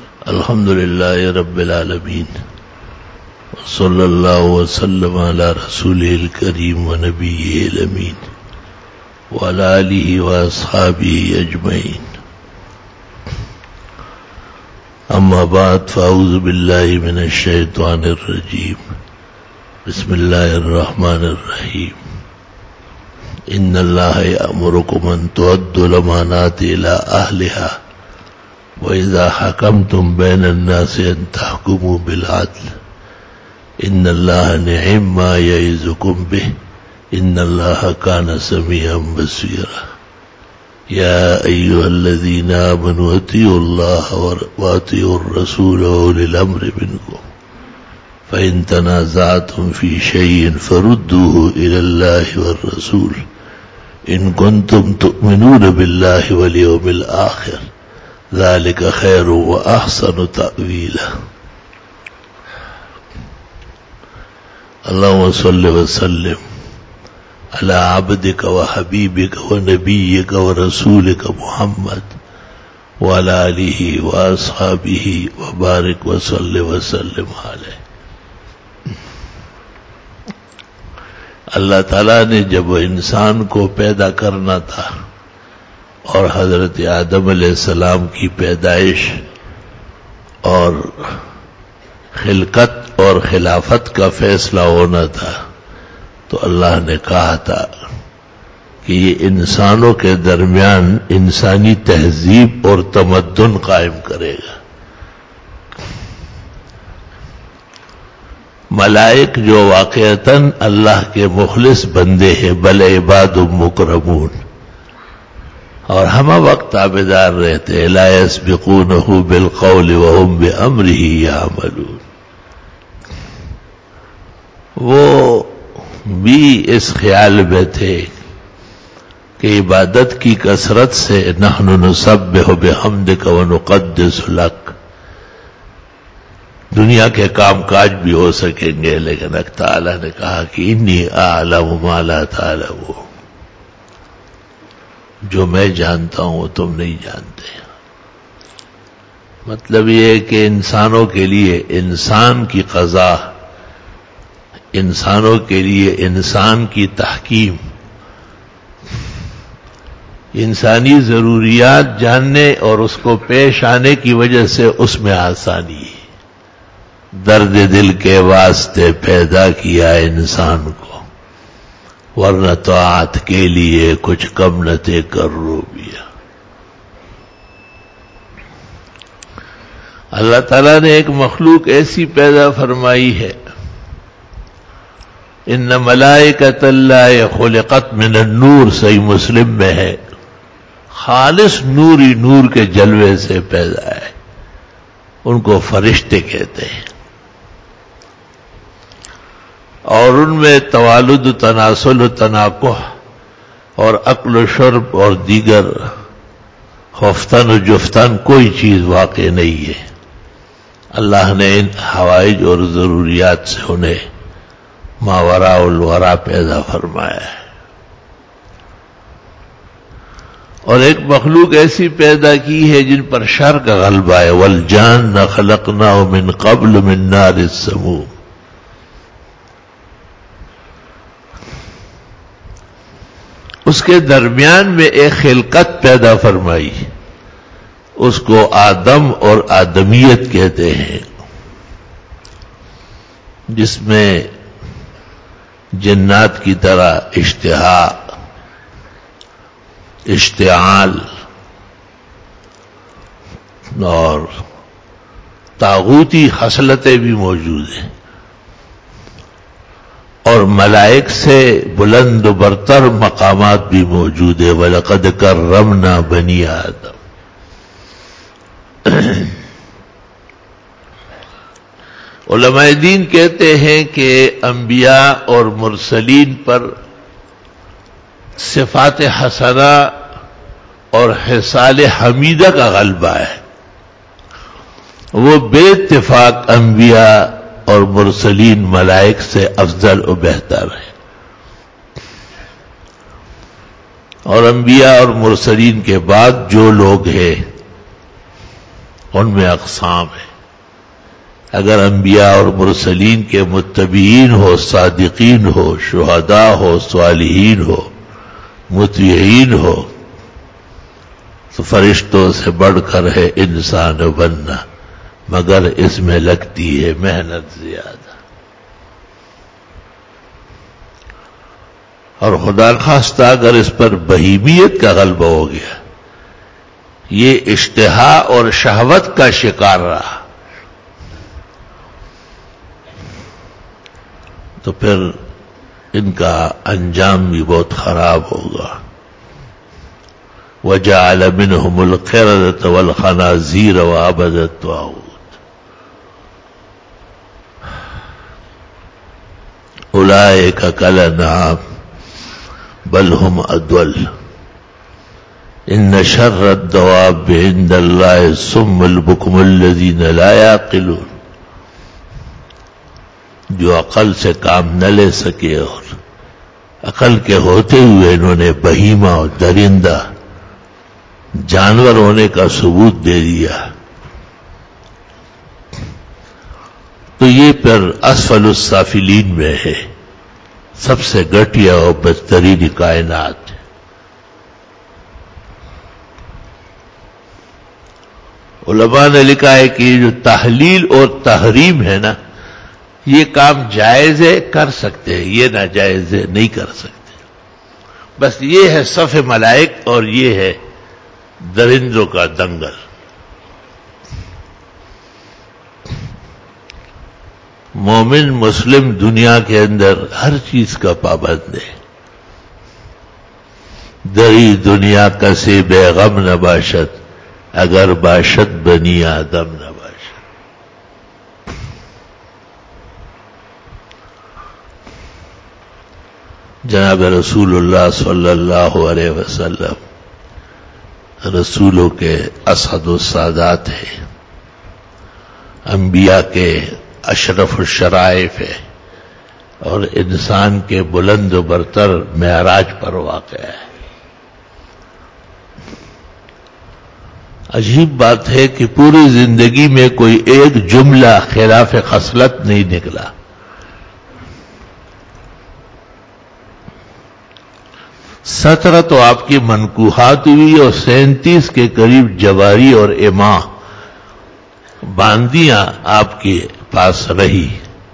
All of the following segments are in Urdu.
الحمد لله رب العالمين وصلى الله وسلم على رسوله الكريم ونبيه الأمين وعلى آله وأصحابه أجمعين. أما بعد فأعوذ بالله من الشيطان الرجيم. بسم الله الرحمن الرحيم. إن الله يأمركم أن تؤدوا الأمانات إلى أهلها وإذا حكمتم بين الناس أن تحكموا بالعدل إن الله نعم ما يعظكم به إن الله كان سميعا بصيرا. يا أيها الذين آمنوا أطيعوا الله وأطيعوا الرسول وأولي الأمر منكم فإن تنازعتم في شيء فردوه إلى الله والرسول إن كنتم تؤمنون بالله واليوم الآخر ذلك خير وأحسن تأويلا. اللهم صل وسلم على عبدك وحبيبك ونبيك ورسولك محمد وعلى آله وأصحابه وبارك وسلم عليه. اللہ تعالیٰ نے جب انسان کو پیدا کرنا تھا اور حضرت آدم علیہ السلام کی پیدائش اور خلقت اور خلافت کا فیصلہ ہونا تھا تو اللہ نے کہا تھا کہ یہ انسانوں کے درمیان انسانی تہذیب اور تمدن قائم کرے گا. ملائک جو واقعتاً اللہ کے مخلص بندے ہیں بل عباد مکرمون اور ہم وقت تابعدار رہتے ہیں لا یسبقونہ بالقول وہم بامرہ یعملون، وہ بھی اس خیال میں تھے کہ عبادت کی کثرت سے نحن نسبح بحمدک ونقدس لک، دنیا کے کام کاج بھی ہو سکیں گے لیکن اللہ تعالیٰ نے کہا کہ انی اعلم ما لا تعلمون، جو میں جانتا ہوں وہ تم نہیں جانتے. مطلب یہ ہے کہ انسانوں کے لیے انسان کی قضا، انسانوں کے لیے انسان کی تحکیم، انسانی ضروریات جاننے اور اس کو پیش آنے کی وجہ سے اس میں آسانی ہے. درد دل کے واسطے پیدا کیا انسان کو ورنہ طاعت کے لیے کچھ کم نہ تھے کر روبیا. اللہ تعالیٰ نے ایک مخلوق ایسی پیدا فرمائی ہے، ان ملائکۃ اللہ خلقت من النور، صحیح مسلم میں ہے، خالص نوری نور کے جلوے سے پیدا ہے، ان کو فرشتے کہتے ہیں. اور ان میں توالد، تناسل و تناکح اور عقل و شرب اور دیگر خفتن و جفتن کوئی چیز واقع نہیں ہے. اللہ نے ان حوائج اور ضروریات سے انہیں ماوراء الورا پیدا فرمایا ہے. اور ایک مخلوق ایسی پیدا کی ہے جن پر شر کا غلبہ ہے، والجان خلقناہ من قبل من نار السموم. اس کے درمیان میں ایک خلقت پیدا فرمائی، اس کو آدم اور آدمیت کہتے ہیں، جس میں جنات کی طرح اشتہا، اشتعال اور طاغوتی خصلتیں بھی موجود ہیں، اور ملائک سے بلند و برتر مقامات بھی موجود ہیں. وَلَقَدْ كَرَّمْنَا بَنِي آدم. علماء دین کہتے ہیں کہ انبیاء اور مرسلین پر صفات حسنہ اور خصال حمیدہ کا غلبہ ہے. وہ بے اتفاق انبیاء اور مرسلین ملائک سے افضل و بہتر ہے. اور انبیاء اور مرسلین کے بعد جو لوگ ہیں ان میں اقسام ہیں. اگر انبیاء اور مرسلین کے متبعین ہو، صادقین ہو، شہداء ہو، صالحین ہو، مطیعین ہو، تو فرشتوں سے بڑھ کر ہے انسان بننا، مگر اس میں لگتی ہے محنت زیادہ. اور خدا خواستہ اگر اس پر بہیمیت کا غلبہ ہو گیا، یہ اشتہا اور شہوت کا شکار رہا، تو پھر ان کا انجام بھی بہت خراب ہوگا. وَجَعَلَ مِنْهُمُ الْقِرَدَةَ وَالْخَنَازِيرَ وَعَبَدَ الطَّاغُوتَ أُولَئِكَ كَالْأَنْعَامِ بَلْ هُمْ أَضَلُّ إِنَّ شَرَّ الدَّوَابِّ عِندَ اللَّهِ الصُّمُّ الْبُكْمُ الَّذِينَ لَا يَعْقِلُونَ. جو عقل سے کام نہ لے سکے اور عقل کے ہوتے ہوئے انہوں نے بہیمہ اور درندہ جانور ہونے کا ثبوت دے دیا، تو یہ پھر اسفل السافلین میں ہے، سب سے گھٹیا اور بدترین کائنات. علماء نے لکھا ہے کہ جو تحلیل اور تحریم ہے نا، یہ کام جائز ہے، کر سکتے ہیں، یہ ناجائز ہے، نہیں کر سکتے. بس یہ ہے صف ملائک اور یہ ہے درندوں کا دنگل. مومن مسلم دنیا کے اندر ہر چیز کا پابند ہے. دری دنیا کسی بے غم نہ باشد، اگر باشد بنی آدم نہ باشد. جناب رسول اللہ صلی اللہ علیہ وسلم رسولوں کے اسعد السادات ہیں، انبیاء کے اشرف الشرائف ہے، اور انسان کے بلند و برتر معراج پر واقع ہے. عجیب بات ہے کہ پوری زندگی میں کوئی ایک جملہ خلاف خصلت نہیں نکلا. 17 تو آپ کی منکوحات ہوئی اور 37 کے قریب جواری اور اماں باندیاں آپ کے پاس رہی،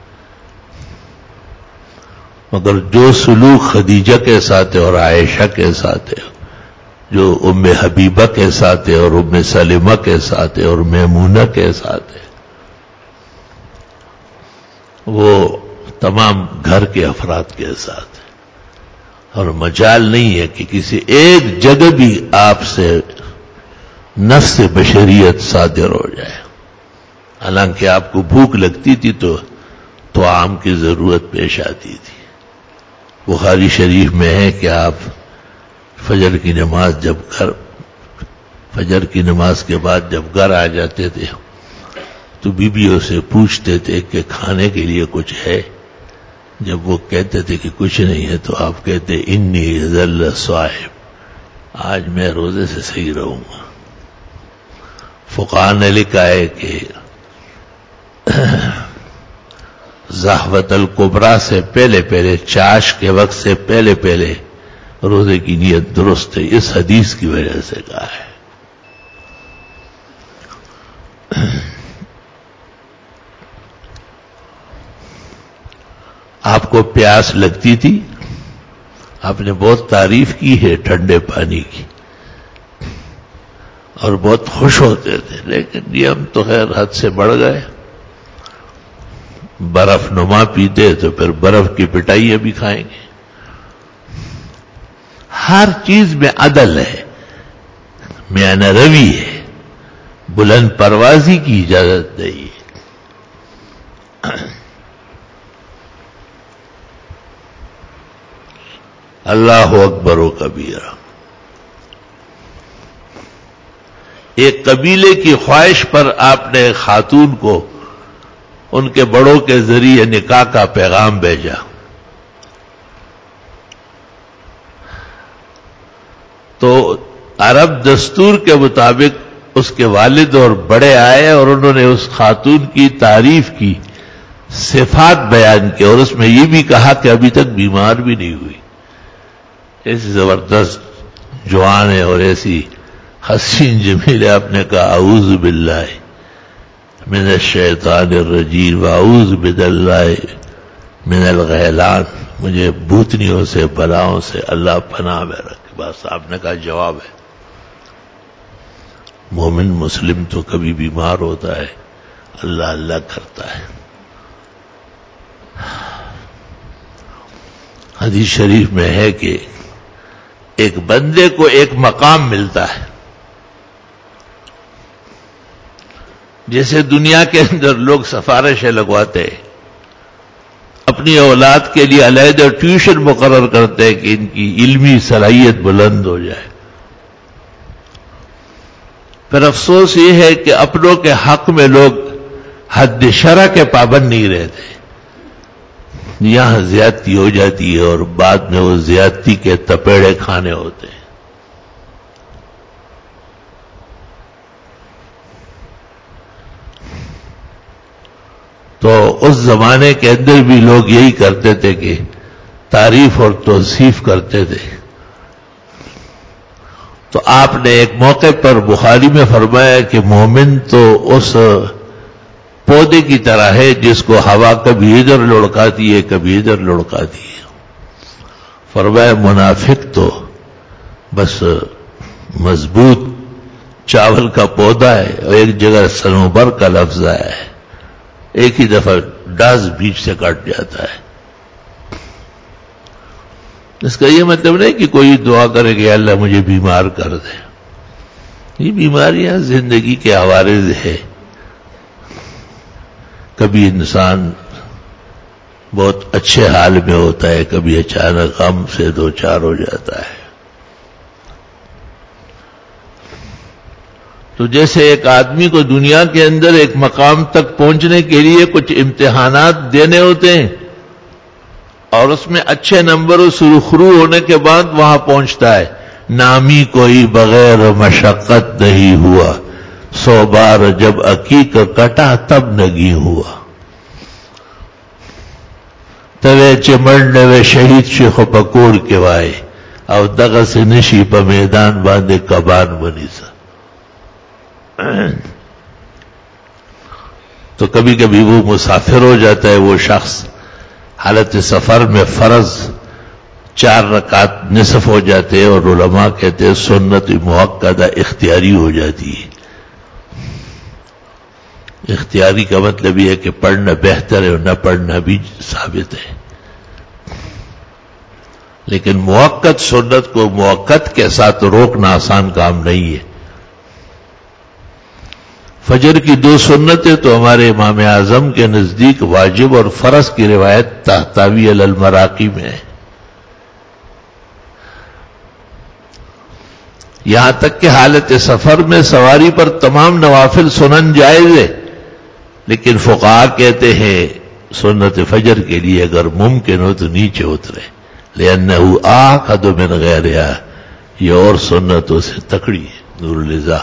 مگر جو سلوک خدیجہ کے ساتھ اور عائشہ کے ساتھ ہے، جو ام حبیبہ کے ساتھ ہے اور ام سلمہ کے ساتھ ہے اور میمونہ کے ساتھ ہے، وہ تمام گھر کے افراد کے ساتھ ہے. اور مجال نہیں ہے کہ کسی ایک جگہ بھی آپ سے نفس بشریت صادر ہو جائے. حالانکہ آپ کو بھوک لگتی تھی تو آم کی ضرورت پیش آتی تھی. بخاری شریف میں ہے کہ آپ فجر کی نماز کے بعد جب گھر آ جاتے تھے تو بیویوں سے پوچھتے تھے کہ کھانے کے لیے کچھ ہے. جب وہ کہتے تھے کہ کچھ نہیں ہے تو آپ کہتے انی ذل صائم، آج میں روزے سے صحیح رہوں گا. فقہاء نے لکھا ہے کہ زہوۃ الکبریٰ سے پہلے چاش کے وقت سے پہلے روزے کی نیت درست ہے، اس حدیث کی وجہ سے کہا ہے. آپ کو پیاس لگتی تھی، آپ نے بہت تعریف کی ہے ٹھنڈے پانی کی اور بہت خوش ہوتے تھے، لیکن یہ ہم تو خیر حد سے بڑھ گئے. برف نما پیتے تو پھر برف کی پٹائیاں بھی کھائیں گے. ہر چیز میں عدل ہے، میانہ روی ہے، بلند پروازی کی اجازت نہیں ہے. اللہ اکبر و کبیرہ. ایک قبیلے کی خواہش پر آپ نے خاتون کو ان کے بڑوں کے ذریعے نکاح کا پیغام بھیجا. تو عرب دستور کے مطابق اس کے والد اور بڑے آئے اور انہوں نے اس خاتون کی تعریف کی، صفات بیان کی، اور اس میں یہ بھی کہا کہ ابھی تک بیمار بھی نہیں ہوئی. ایسی زبردست جوان ہے اور ایسی حسین جمیل ہے. آپ نے کہا اعوذ باللہ من الشیطان الرجیم واعوذ باللہ من الغیلان، مجھے بھوتنیوں سے بلاؤں سے اللہ پناہ میں رکھے. بس آپ نے کہا جواب ہے. مومن مسلم تو کبھی بیمار ہوتا ہے، اللہ اللہ کرتا ہے. حدیث شریف میں ہے کہ ایک بندے کو ایک مقام ملتا ہے. جیسے دنیا کے اندر لوگ سفارشیں لگواتے ہیں، اپنی اولاد کے لیے علیحدہ ٹیوشن مقرر کرتے ہیں کہ ان کی علمی صلاحیت بلند ہو جائے. پھر افسوس یہ ہے کہ اپنوں کے حق میں لوگ حد شرع کے پابند نہیں رہتے. یہاں زیادتی ہو جاتی ہے اور بعد میں وہ زیادتی کے تپیڑے کھانے ہوتے ہیں. تو اس زمانے کے اندر بھی لوگ یہی کرتے تھے کہ تعریف اور توصیف کرتے تھے. تو آپ نے ایک موقع پر بخاری میں فرمایا کہ مومن تو اس پودے کی طرح ہے جس کو ہوا کبھی ادھر لڑکاتی ہے کبھی ادھر لڑکاتی ہے. فرمایا منافق تو بس مضبوط چاول کا پودا ہے اور ایک جگہ سنوبر کا لفظ آیا ہے، ایک ہی دفعہ ڈاز بیچ سے کٹ جاتا ہے. اس کا یہ مطلب نہیں کہ کوئی دعا کرے کہ اللہ مجھے بیمار کر دے. یہ بیماریاں زندگی کے عوارض ہے. کبھی انسان بہت اچھے حال میں ہوتا ہے، کبھی اچانک غم سے دو چار ہو جاتا ہے. تو جیسے ایک آدمی کو دنیا کے اندر ایک مقام تک پہنچنے کے لیے کچھ امتحانات دینے ہوتے ہیں اور اس میں اچھے نمبر سرخرو ہونے کے بعد وہاں پہنچتا ہے. نامی کوئی بغیر مشقت نہیں ہوا، 100 بار جب عقیق کٹا تب نگی ہوا. توے چمڑنے و شہید شیخ پکوڑ کے وائے او دغه سے نشی په میدان باندې کبان بنی سا. تو کبھی کبھی وہ مسافر ہو جاتا ہے وہ شخص، حالت سفر میں فرض 4 رکعت نصف ہو جاتے ہیں اور علماء کہتے ہیں سنت مؤکدہ اختیاری ہو جاتی ہے. اختیاری کا مطلب یہ ہے کہ پڑھنا بہتر ہے اور نہ پڑھنا بھی ثابت ہے. لیکن مؤکد سنت کو مؤکد کے ساتھ روکنا آسان کام نہیں ہے. فجر کی 2 سنتیں تو ہمارے امام اعظم کے نزدیک واجب اور فرض کی روایت تحتوی علی المراقی میں ہے. یہاں تک کہ حالت سفر میں سواری پر تمام نوافل سنن جائز ہے، لیکن فقہا کہتے ہیں سنت فجر کے لیے اگر ممکن ہو تو نیچے اترے، لأنه آکد من غیرها، یہ اور سنتوں سے تکڑی ہے. نور الزا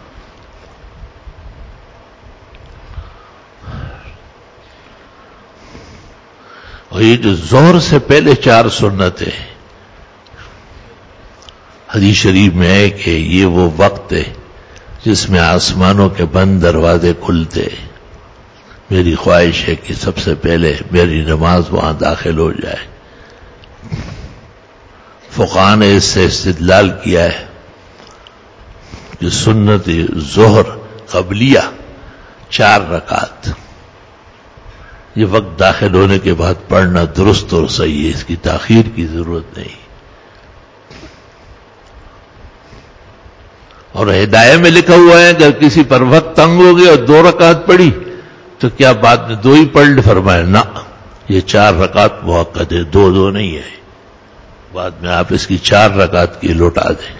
اور یہ جو ظہر سے پہلے 4 سنتیں ہیں، حدیث شریف میں ہے کہ یہ وہ وقت ہے جس میں آسمانوں کے بند دروازے کھلتے. میری خواہش ہے کہ سب سے پہلے میری نماز وہاں داخل ہو جائے. فقہاء نے اس سے استدلال کیا ہے کہ سنت ظہر قبلیہ 4 رکعت یہ وقت داخل ہونے کے بعد پڑھنا درست اور صحیح ہے، اس کی تاخیر کی ضرورت نہیں. اور ہدایہ میں لکھا ہوا ہے اگر کسی پر وقت تنگ ہو گیا اور 2 رکعت پڑھی تو کیا بعد میں 2 ہی پڑھ لے؟ فرمایا نہ، یہ 4 رکعت موقت ہے، 2 نہیں ہے. بعد میں آپ اس کی 4 رکعت کی لوٹا دیں.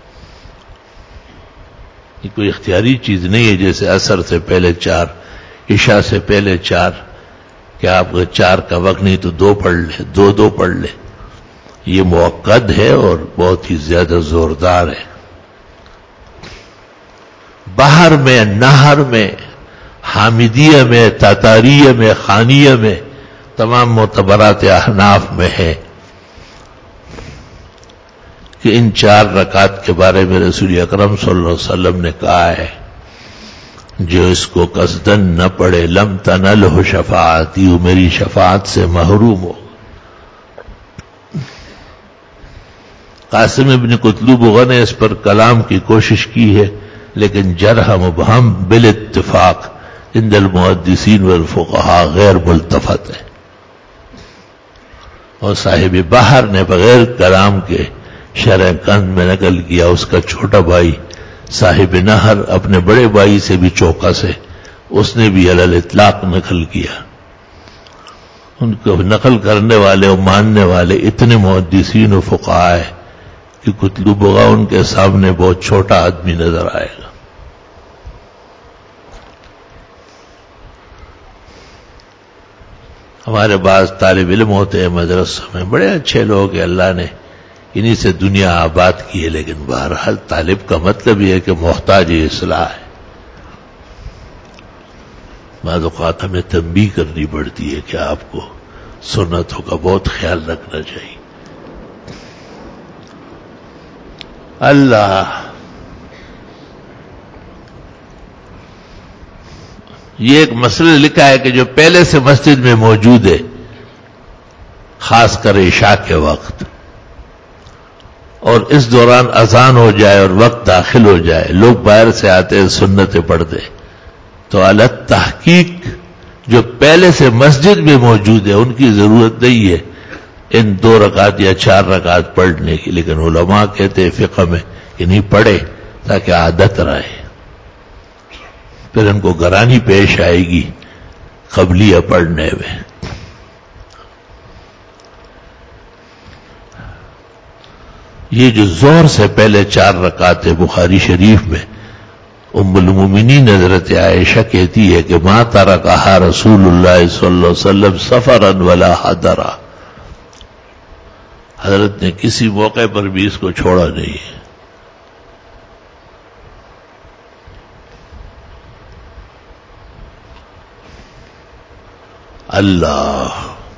یہ کوئی اختیاری چیز نہیں ہے جیسے عصر سے پہلے 4، عشاء سے پہلے 4، کہ آپ کو 4 کا وقت نہیں تو 2 پڑھ لے، 2 پڑھ لے. یہ موقد ہے اور بہت ہی زیادہ زوردار ہے. بحر میں، نہر میں، حامدیہ میں، تاتاریہ میں، خانیہ میں، تمام معتبرات احناف میں ہے کہ ان 4 رکعات کے بارے میں رسول اکرم صلی اللہ علیہ وسلم نے کہا ہے جو اس کو قصدن نہ پڑھے لم تنلہ شفاعتی، وہ میری شفاعت سے محروم ہو۔ قاسم ابن قطلوبغہ نے اس پر کلام کی کوشش کی ہے، لیکن جرح مبہم بالاتفاق عند المحدثین والفقہاء غیر ملتفت ہے، اور صاحب بحر نے بغیر کلام کے شرح کنز میں نقل کیا۔ اس کا چھوٹا بھائی صاحب نہر اپنے بڑے بھائی سے بھی چوکس ہے، اس نے بھی علی الاطلاق نقل کیا۔ ان کو نقل کرنے والے اور ماننے والے اتنے محدثین و فقہاء ہیں کہ قطلوبغہ ان کے سامنے بہت چھوٹا آدمی نظر آئے گا۔ ہمارے بعض طالب علم ہوتے ہیں مدرسوں میں، بڑے اچھے لوگ ہیں، اللہ نے انہی سے دنیا آباد کی ہے، لیکن بہرحال طالب کا مطلب یہ ہے کہ محتاج اصلاح ہے۔ بعض اوقات ہمیں تنبیہ کرنی پڑتی ہے کہ آپ کو سنتوں کا بہت خیال رکھنا چاہیے۔ اللہ، یہ ایک مسئلہ لکھا ہے کہ جو پہلے سے مسجد میں موجود ہے، خاص کر عشاء کے وقت، اور اس دوران اذان ہو جائے اور وقت داخل ہو جائے، لوگ باہر سے آتے ہیں سنتیں پڑھتے، تو علی تحقیق جو پہلے سے مسجد میں موجود ہے ان کی ضرورت نہیں ہے ان 2 رکعت یا 4 رکعت پڑھنے کی، لیکن علماء کہتے ہیں فقہ میں کہ نہیں پڑھے تاکہ عادت رہے، پھر ان کو گرانی پیش آئے گی قبلیہ پڑھنے میں۔ یہ جو ظہر سے پہلے 4 رکعت ہے، بخاری شریف میں ام المومنین حضرت عائشہ کہتی ہے کہ ما ترکہا رسول اللہ صلی اللہ علیہ وسلم سفرا ولا حضرا، حضرت نے کسی موقع پر بھی اس کو چھوڑا نہیں ہے۔ اللہ،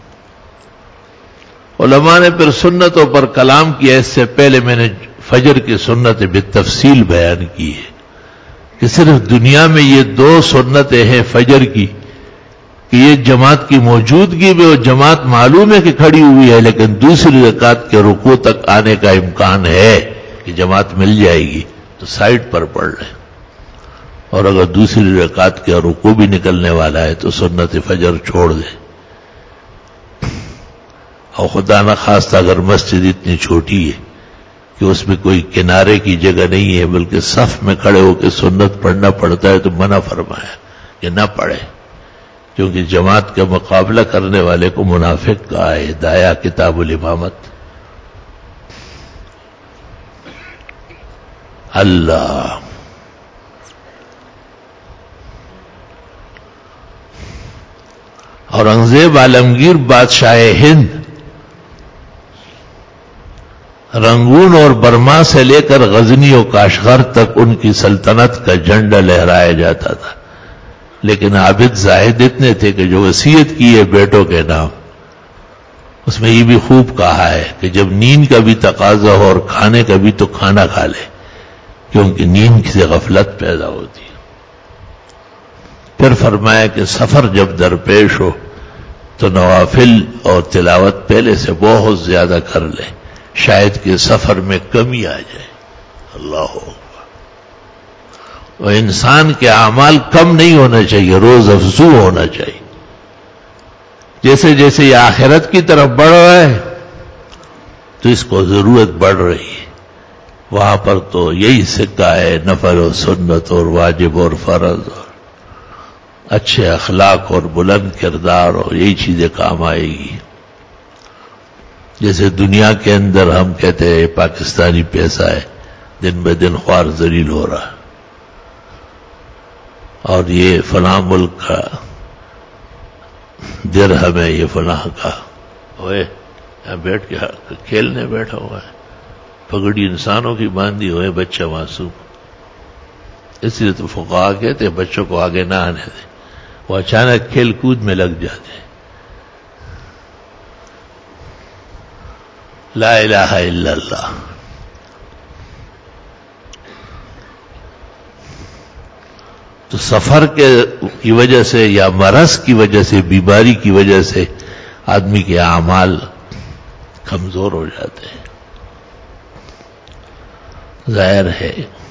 علماء نے پھر سنتوں پر کلام کیا۔ اس سے پہلے میں نے فجر کی سنتیں بالتفصیل بیان کی ہے کہ صرف دنیا میں یہ 2 سنتیں ہیں فجر کی کہ یہ جماعت کی موجودگی میں، وہ جماعت معلوم ہے کہ کھڑی ہوئی ہے، لیکن دوسری رکعت کے رکوع تک آنے کا امکان ہے کہ جماعت مل جائے گی تو سائڈ پر پڑھ لیں، اور اگر دوسری رکعت کے رکوع بھی نکلنے والا ہے تو سنت فجر چھوڑ دیں۔ اور خدا نخواستہ اگر مسجد اتنی چھوٹی ہے کہ اس میں کوئی کنارے کی جگہ نہیں ہے بلکہ صف میں کھڑے ہو کے سنت پڑھنا پڑتا ہے تو منع فرمایا کہ نہ پڑھے، کیونکہ جماعت کا مقابلہ کرنے والے کو منافق کہا ہے۔ ہدایہ کتاب الامامت۔ اللہ، اورنگزیب عالمگیر بادشاہ ہند رنگون اور برما سے لے کر غزنی و کاشغر تک ان کی سلطنت کا جھنڈا لہرایا جاتا تھا، لیکن عابد زاہد اتنے تھے کہ جو وصیت کی ہے بیٹوں کے نام، اس میں یہ بھی خوب کہا ہے کہ جب نیند کا بھی تقاضا ہو اور کھانے کا بھی تو کھانا کھا لے، کیونکہ نیند سے غفلت پیدا ہوتی ہے۔ پھر فرمایا کہ سفر جب درپیش ہو تو نوافل اور تلاوت پہلے سے بہت زیادہ کر لے، شاید کہ سفر میں کمی آ جائے۔ اللہ اکبر۔ اور انسان کے اعمال کم نہیں ہونا چاہیے، روز افزوں ہونا چاہیے۔ جیسے جیسے یہ آخرت کی طرف بڑھ رہا ہے تو اس کو ضرورت بڑھ رہی ہے۔ وہاں پر تو یہی سکہ ہے، نفل و سنت اور واجب اور فرض اور اچھے اخلاق اور بلند کردار، اور یہی چیزیں کام آئے گی۔ جیسے دنیا کے اندر ہم کہتے ہیں پاکستانی پیسہ ہے، دن بہ دن خوار ذلیل ہو رہا، اور یہ فلاں ملک کا درہم ہے، یہ فلاں کا، اوے یہاں بیٹھ کے کھیلنے بیٹھا ہوا ہے، پگڑی انسانوں کی باندھی ہوئے، بچہ معصوم، اس لیے تو فقہا کہتے ہیں بچوں کو آگے نہ آنے دیں، وہ اچانک کھیل کود میں لگ جاتے ہیں. لا الہ الا اللہ. تو سفر کی وجہ سے یا مرض کی وجہ سے، بیماری کی وجہ سے آدمی کے اعمال کمزور ہو جاتے ہیں. ظاہر ہے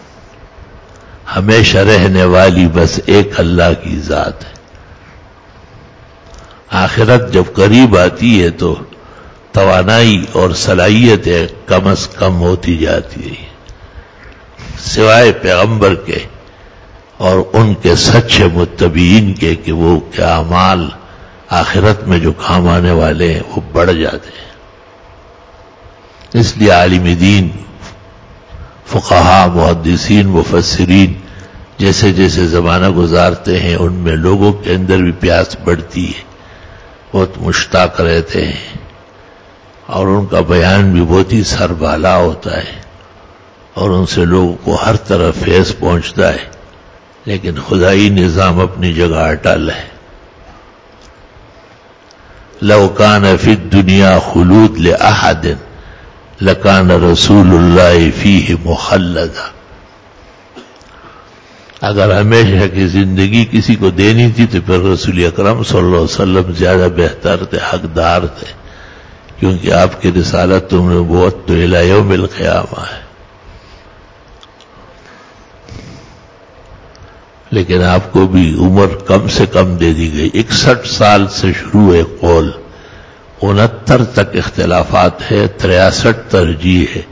ہمیشہ رہنے والی بس ایک اللہ کی ذات ہے. آخرت جب قریب آتی ہے تو توانائی اور صلاحیتیں کم از کم ہوتی جاتی ہے، سوائے پیغمبر کے اور ان کے سچے متبعین کے کہ وہ کے اعمال آخرت میں جو کام آنے والے ہیں وہ بڑھ جاتے ہیں. اس لیے عالم دین، فقہا، محدثین، مفسرین جیسے جیسے زمانہ گزارتے ہیں ان میں لوگوں کے اندر بھی پیاس بڑھتی ہے، بہت مشتاق رہتے ہیں اور ان کا بیان بھی بہت ہی سربالا ہوتا ہے اور ان سے لوگوں کو ہر طرف فیض پہنچتا ہے. لیکن خدائی نظام اپنی جگہ اٹل ہے. لو کان فی الدنیا خلود لأحد لکان رسول اللہ فیہ مخلدا. اگر ہمیشہ کی زندگی کسی کو دینی تھی تو پھر رسول اکرم صلی اللہ علیہ وسلم زیادہ بہتر تھے، حقدار تھے، کیونکہ آپ کی رسالت تم نبوت تو الی یوم القیامہ ہے. لیکن آپ کو بھی عمر کم سے کم دے دی گئی. 61 سال سے شروع ہے قول، 69 تک اختلافات ہے، 63 ترجیح ہے.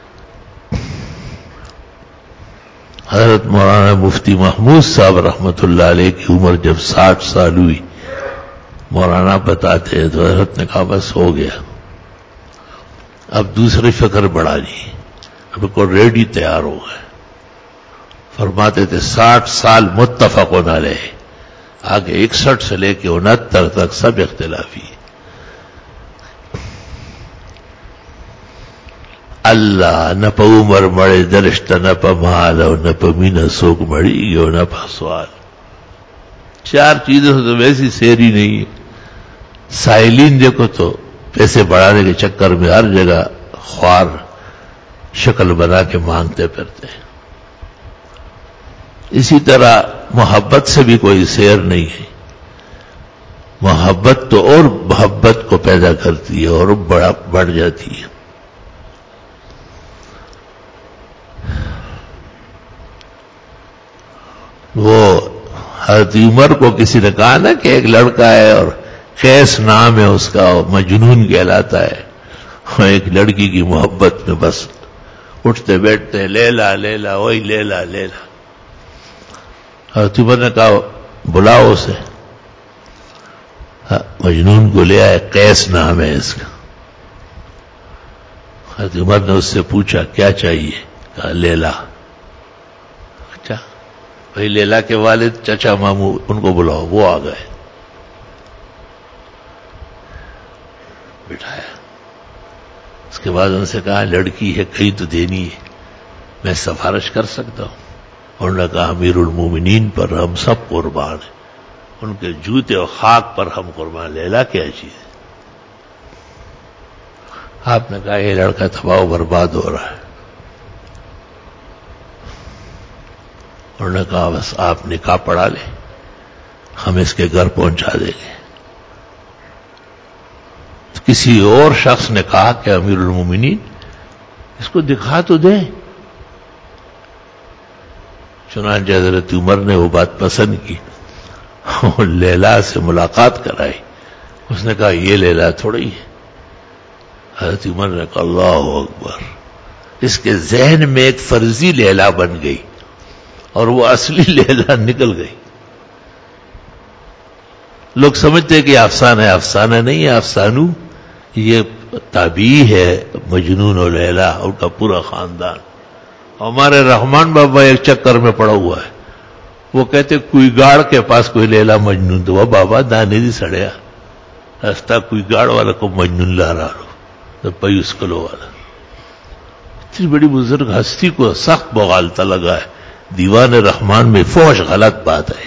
حضرت مولانا مفتی محمود صاحب رحمت اللہ علیہ کی عمر جب 60 سال ہوئی، مولانا بتاتے ہیں تو حضرت نے کہا بس ہو گیا، اب دوسری فکر بڑھا جی، اب کو ریڈی تیار ہو گئے. فرماتے تھے 60 سال متفقون علیہ، آگے 61 سے لے کے 69 تک سب اختلافی. اللہ نہ پا عمر مڑے درشت نہ پا مال اور نہ پا مینہ سوک مڑی گو نہ پا سوال. 4 چیزوں سے تو ویسی سیر ہی نہیں ہے. سائلین دیکھو تو پیسے بڑھانے کے چکر میں ہر جگہ خوار شکل بنا کے مانگتے پھرتے ہیں. اسی طرح محبت سے بھی کوئی سیر نہیں ہے. محبت تو اور محبت کو پیدا کرتی ہے اور بڑھ جاتی ہے. وہ حضرت عمر کو کسی نے کہا نا کہ ایک لڑکا ہے اور قیس نام ہے اس کا، مجنون کہلاتا ہے، ایک لڑکی کی محبت میں بس اٹھتے بیٹھتے لیلا لیلا وہی لیلا لیلا. حضرت عمر نے کہا بلاؤ اسے. مجنون کو لے آئے، قیس نام ہے اس کا. حضرت عمر نے اس سے پوچھا کیا چاہیے؟ کہا لیلا. اچھا بھائی لیلا کے والد چچا ماموں ان کو بلاؤ. وہ آ گئے، بٹھایا. اس کے بعد ان سے کہا لڑکی ہے کہیں تو دینی ہے، میں سفارش کر سکتا ہوں؟ انہوں نے کہا امیر المومنین پر ہم سب قربان ہیں، ان کے جوتے اور خاک پر ہم قربان. لیلا کیا چیز ہے؟ آپ نے کہا یہ لڑکا تباہ و برباد ہو رہا ہے. انہوں نے کہا بس آپ نکاح پڑھا لیں، ہم اس کے گھر پہنچا دیں گے. تو کسی اور شخص نے کہا کہ امیر المومنین اس کو دکھا تو دیں. چنانچہ حضرت عمر نے وہ بات پسند کی اور لیلا سے ملاقات کرائی. اس نے کہا یہ لیلا تھوڑی ہے. حضرت عمر نے کہا اللہ اکبر. اس کے ذہن میں ایک فرضی لیلا بن گئی اور وہ اصلی لیلا نکل گئی. لوگ سمجھتے کہ افسانہ ہے، افسانہ نہیں ہے. افسانو یہ تابعی ہے مجنون و لیلا، ان کا پورا خاندان. ہمارے رحمان بابا ایک چکر میں پڑا ہوا ہے. وہ کہتے کوئی گاڑ کے پاس کوئی لیلا مجنون تو وہ بابا دانے دی سڑیا رستہ کوئی گاڑ والا کو مجنون لا رہا ہو تو پیوس کلو والا. اتنی بڑی بزرگ ہستی کو سخت بغالتا لگا ہے. دیوان رحمان میں فحش غلط بات ہے.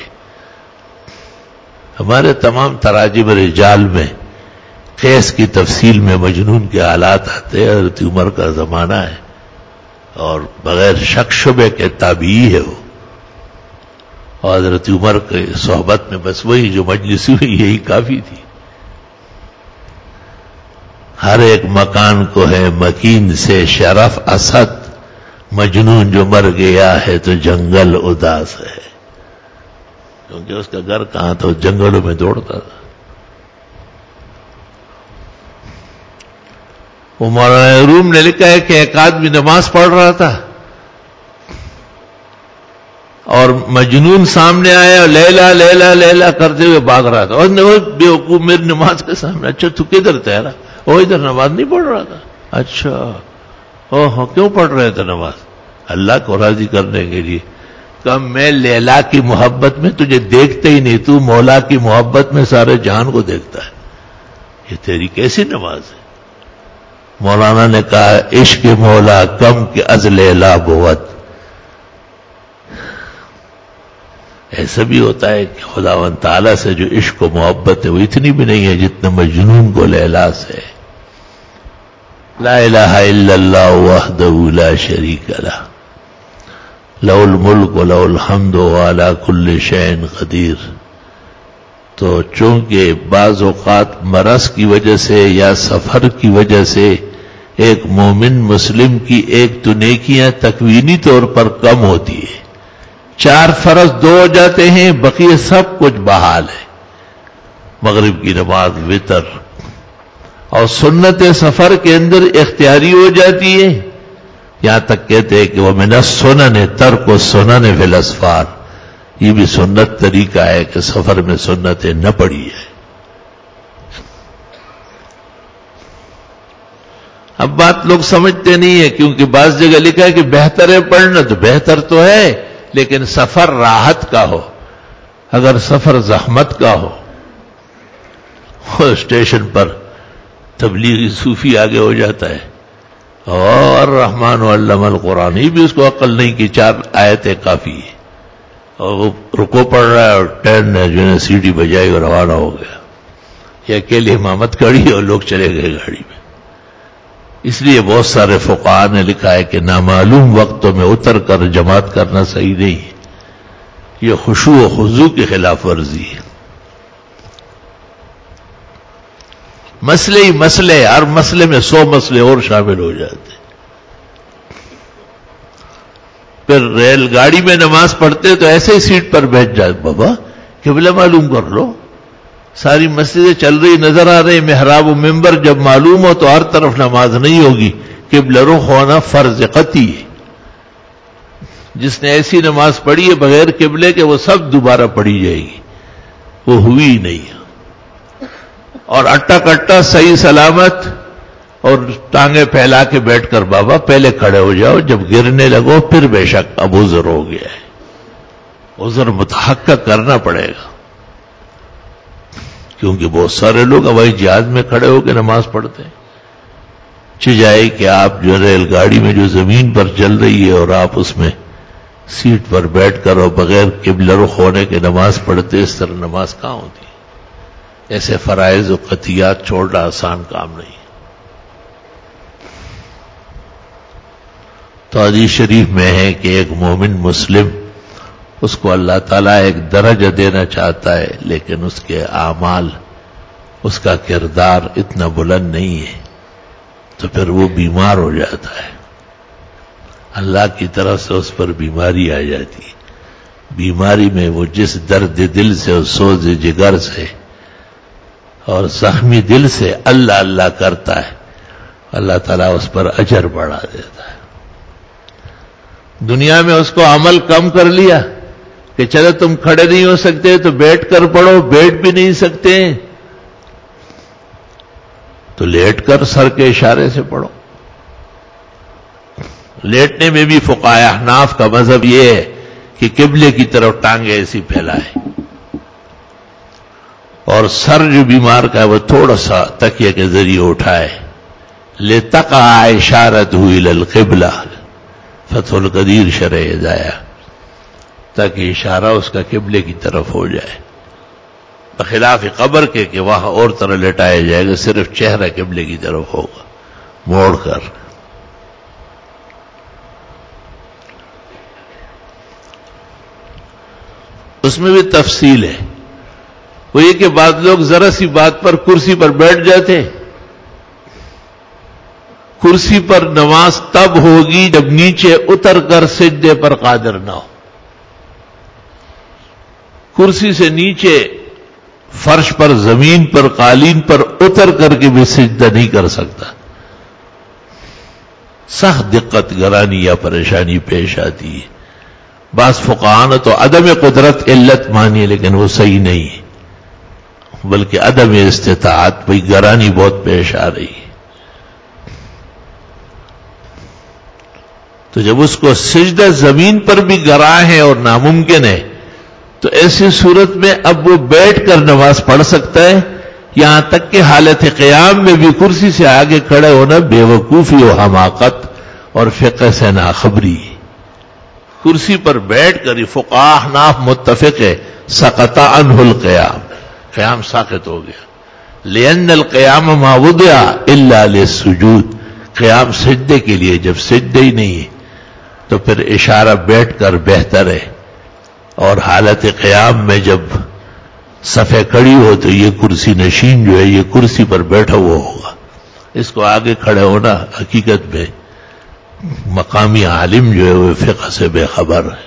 ہمارے تمام تراجم رجال میں قیس کی تفصیل میں مجنون کے حالات آتے ہیں. حضرت عمر کا زمانہ ہے اور بغیر شک شبے کے تابعی ہے وہ. اور حضرت عمر کے صحبت میں بس وہی جو مجلس ہوئی یہی کافی تھی. ہر ایک مکان کو ہے مکین سے شرف اسد، مجنون جو مر گیا ہے تو جنگل اداس ہے. کیونکہ اس کا گھر کہاں تھا، جنگلوں میں دوڑتا تھا. وہ مولانا روم نے لکھا ہے کہ ایک آدمی نماز پڑھ رہا تھا اور مجنون سامنے آیا اور لیلا لیلا لیلا کرتے ہوئے بھاگ رہا تھا. اور بے وقوف میری نماز کے سامنے. اچھا تو کدھر ٹھہرا؟ وہ ادھر نماز نہیں پڑھ رہا تھا. اچھا اوہ کیوں پڑھ رہے تھے نماز؟ اللہ کو راضی کرنے کے لیے. کم میں لیلا کی محبت میں تجھے دیکھتے ہی نہیں، تو مولا کی محبت میں سارے جہان کو دیکھتا ہے. یہ تیری کیسی نماز ہے؟ مولانا نے کہا عشق مولا کم کہ از لیلا بوت. ایسا بھی ہوتا ہے کہ خداوند تعالیٰ سے جو عشق و محبت ہے وہ اتنی بھی نہیں ہے جتنا مجنون کو لیلا سے. لا الہ الا اللہ وحدہ لا شریک لہ لہ الملک و لہ الحمد وعلی کل شیء قدیر. تو چونکہ بعض اوقات مرض کی وجہ سے یا سفر کی وجہ سے ایک مومن مسلم کی ایک تو نیکیاں تکوینی طور پر کم ہوتی ہے. 4 فرض 2 ہو جاتے ہیں، بقیہ سب کچھ بحال ہے. مغرب کی نماز، وتر اور سنت سفر کے اندر اختیاری ہو جاتی ہے. یہاں تک کہتے ہیں کہ وہ من السنن ترک السنن فی الاسفار. یہ بھی سنت طریقہ ہے کہ سفر میں سنتیں نہ پڑھی ہے. اب بات لوگ سمجھتے نہیں ہے کیونکہ بعض جگہ لکھا ہے کہ بہتر ہے پڑھنا، تو بہتر تو ہے لیکن سفر راحت کا ہو. اگر سفر زحمت کا ہو، اسٹیشن پر تبلیغی صوفی آگے ہو جاتا ہے اور رحمان علم القرآن، یہ بھی اس کو عقل نہیں کہ 4 آیتیں کافی ہے. اور وہ رکو پڑ رہا ہے اور ٹرین نے جو ہے سیٹی بجائی اور روانہ ہو گیا. یہ اکیلی امامت کھڑی اور لوگ چلے گئے گاڑی میں. اس لیے بہت سارے فقہاء نے لکھا ہے کہ نامعلوم وقتوں میں اتر کر جماعت کرنا صحیح نہیں ہے. یہ خشوع و خضوع کی خلاف ورزی ہے. مسئلے ہی مسئلے، ہر مسئلے میں 100 مسئلے اور شامل ہو جاتے. پھر ریل گاڑی میں نماز پڑھتے تو ایسے ہی سیٹ پر بیٹھ جائے. بابا قبلہ معلوم کر لو. ساری مسجدیں چل رہی نظر آ رہی، محراب و ممبر جب معلوم ہو تو ہر طرف نماز نہیں ہوگی. قبلہ رخ ہونا فرض قطعی ہے. جس نے ایسی نماز پڑھی ہے بغیر قبلے کے وہ سب دوبارہ پڑھی جائے گی، وہ ہوئی ہی نہیں. اور اٹا کٹا صحیح سلامت اور ٹانگیں پھیلا کے بیٹھ کر بابا پہلے کھڑے ہو جاؤ، جب گرنے لگو پھر بے شک اب عذر ہو گیا ہے. عذر متحقق کرنا پڑے گا کیونکہ بہت سارے لوگ ہوائی جہاز میں کھڑے ہو کے نماز پڑھتے ہیں. جائے کہ آپ جو ریل گاڑی میں جو زمین پر چل رہی ہے اور آپ اس میں سیٹ پر بیٹھ کر اور بغیر قبلہ رخ ہونے کے نماز پڑھتے، اس طرح نماز کہاں ہوتی؟ ایسے فرائض و قطعیات چھوڑنا آسان کام نہیں. تو حدیث شریف میں ہے کہ ایک مومن مسلم اس کو اللہ تعالیٰ ایک درجہ دینا چاہتا ہے لیکن اس کے اعمال، اس کا کردار اتنا بلند نہیں ہے، تو پھر وہ بیمار ہو جاتا ہے. اللہ کی طرف سے اس پر بیماری آ جاتی ہے. بیماری میں وہ جس درد دل سے اور سوز جگر سے اور زخمی دل سے اللہ اللہ کرتا ہے، اللہ تعالیٰ اس پر اجر بڑھا دیتا ہے. دنیا میں اس کو عمل کم کر لیا کہ چلو تم کھڑے نہیں ہو سکتے تو بیٹھ کر پڑھو، بیٹھ بھی نہیں سکتے تو لیٹ کر سر کے اشارے سے پڑھو. لیٹنے میں بھی فقہائے احناف کا مذہب یہ ہے کہ قبلے کی طرف ٹانگیں ایسی پھیلائے اور سر جو بیمار کا ہے وہ تھوڑا سا تکیے کے ذریعے اٹھائے. لِتَقَعَ إِشَارَتُهُ إِلَى الْقِبْلَةِ فتح القدیر شرح ہدایہ. تاکہ اشارہ اس کا قبلے کی طرف ہو جائے، بخلاف قبر کے کہ وہاں اور طرح لٹایا جائے گا، صرف چہرہ قبلے کی طرف ہوگا موڑ کر۔ اس میں بھی تفصیل ہے، وہ یہ کہ بعض لوگ ذرا سی بات پر کرسی پر بیٹھ جاتے، کرسی پر نماز تب ہوگی جب نیچے اتر کر سجدے پر قادر نہ ہو۔ کرسی سے نیچے فرش پر، زمین پر، قالین پر اتر کر کے بھی سجدہ نہیں کر سکتا، سخت دقت گرانی یا پریشانی پیش آتی ہے۔ بعض فقہاء نے تو عدم قدرت علت مانی ہے، لیکن وہ صحیح نہیں ہے، بلکہ عدم استطاعت، بھئی گرانی بہت پیش آ رہی ہے۔ تو جب اس کو سجدہ زمین پر بھی گرا ہے اور ناممکن ہے، تو ایسی صورت میں اب وہ بیٹھ کر نماز پڑھ سکتا ہے، یہاں تک کہ حالت قیام میں بھی کرسی سے آگے کھڑے ہونا بے وقوفی و حماقت اور فقہ سے ناخبری ہے۔ کرسی پر بیٹھ کر فقہاء احناف متفق ہے سقط عنہ القیام، قیام ساقط ہو گیا، لأن القیام ما وضع الا للسجود، قیام سجدے کے لیے، جب سجدے ہی نہیں ہے تو پھر اشارہ بیٹھ کر بہتر ہے، اور حالت قیام میں جب صفیں کھڑی ہو تو یہ کرسی نشین جو ہے یہ کرسی پر بیٹھا ہوا ہوگا، اس کو آگے کھڑے ہونا حقیقت میں مقامی عالم جو ہے وہ فقہ سے بے خبر ہے۔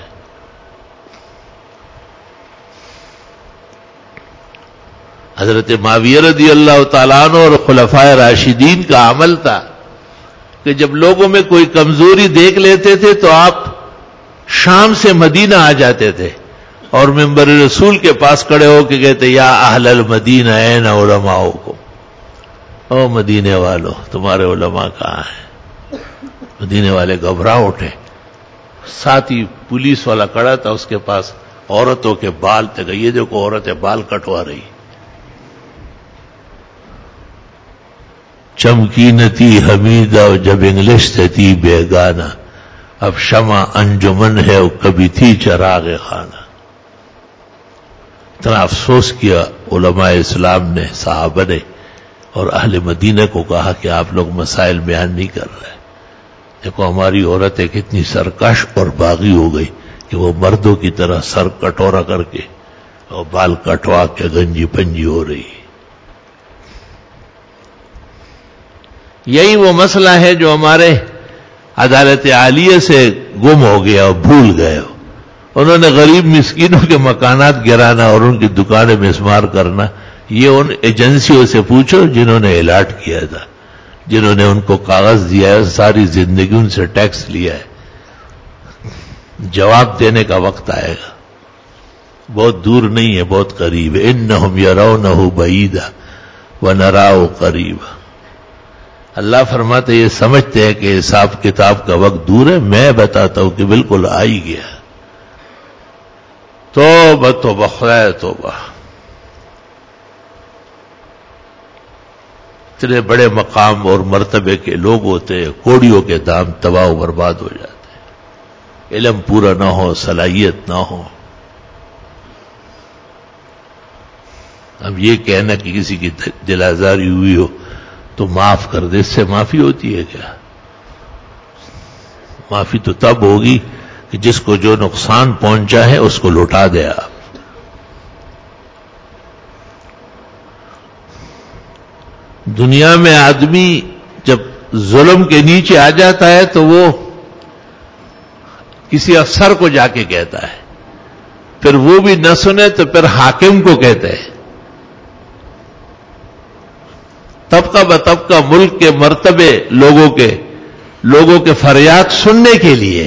حضرت معاویہ رضی اللہ تعالیٰ عنہ اور خلفائے راشدین کا عمل تھا کہ جب لوگوں میں کوئی کمزوری دیکھ لیتے تھے تو آپ شام سے مدینہ آ جاتے تھے اور منبر رسول کے پاس کھڑے ہو کے کہتے یا اہل المدینہ این علماؤکم، او مدینے والو تمہارے علماء کہاں ہیں؟ مدینے والے گھبرا اٹھے، ساتھ ہی پولیس والا کھڑا تھا، اس کے پاس عورتوں کے بال تھے، کہ یہ دیکھو عورتیں بال کٹوا رہی، چمکی نتی حمیدہ جب انگلش تھی بیگانہ، اب شمع انجمن ہے وہ کبھی تھی چراغ خانہ۔ اتنا افسوس کیا علماء اسلام نے، صحابہ نے، اور اہل مدینہ کو کہا کہ آپ لوگ مسائل بیان نہیں کر رہے، دیکھو ہماری عورتیں کتنی سرکش اور باغی ہو گئی کہ وہ مردوں کی طرح سر کٹورا کر کے اور بال کٹوا کے گنجی پنجی ہو رہی۔ یہی وہ مسئلہ ہے جو ہمارے عدالت عالیہ سے گم ہو گیا اور بھول گئے ہو۔ انہوں نے غریب مسکینوں کے مکانات گرانا اور ان کی دکانیں مسمار کرنا، یہ ان ایجنسیوں سے پوچھو جنہوں نے الاٹ کیا تھا، جنہوں نے ان کو کاغذ دیا ہے، ساری زندگی ان سے ٹیکس لیا ہے۔ جواب دینے کا وقت آئے گا، بہت دور نہیں ہے، بہت قریب ہے۔ انہم یرونہ بعیدا ونراہ قریبا۔ اللہ فرماتے یہ سمجھتے ہیں کہ حساب کتاب کا وقت دور ہے، میں بتاتا ہوں کہ بالکل آ ہی گیا۔ توبہ توبہ خدائے توبہ، اتنے بڑے مقام اور مرتبے کے لوگ ہوتے ہیں، کوڑیوں کے دام تباہ و برباد ہو جاتے ہیں، علم پورا نہ ہو، صلاحیت نہ ہو۔ اب یہ کہنا کہ کسی کی دل آزاری ہوئی ہو تو معاف کر دے، اس سے معافی ہوتی ہے کیا؟ معافی تو تب ہوگی کہ جس کو جو نقصان پہنچا ہے اس کو لوٹا دے آپ۔ دنیا میں آدمی جب ظلم کے نیچے آ جاتا ہے تو وہ کسی افسر کو جا کے کہتا ہے، پھر وہ بھی نہ سنے تو پھر حاکم کو کہتے ہیں۔ طبقہ بطبقہ ملک کے مرتبے لوگوں کے فریاد سننے کے لیے۔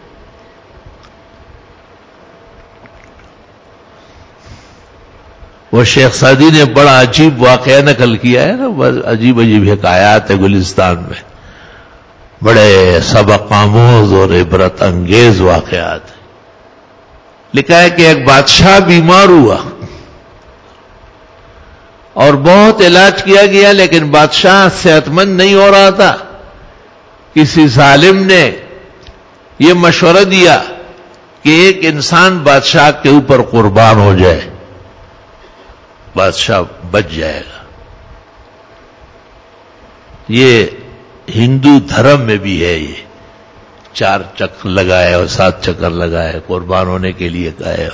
وہ شیخ سعدی نے بڑا عجیب واقعہ نقل کیا ہے نا، عجیب عجیب حکایات ہے گلستان میں، بڑے سبق آموز اور عبرت انگیز واقعات ہیں۔ لکھا ہے کہ ایک بادشاہ بیمار ہوا اور بہت علاج کیا گیا لیکن بادشاہ صحت مند نہیں ہو رہا تھا۔ کسی ظالم نے یہ مشورہ دیا کہ ایک انسان بادشاہ کے اوپر قربان ہو جائے، بادشاہ بچ جائے گا. یہ ہندو دھرم میں بھی ہے. یہ 4 چکر لگائے اور 7 چکر لگائے، قربان ہونے کے لیے گئے.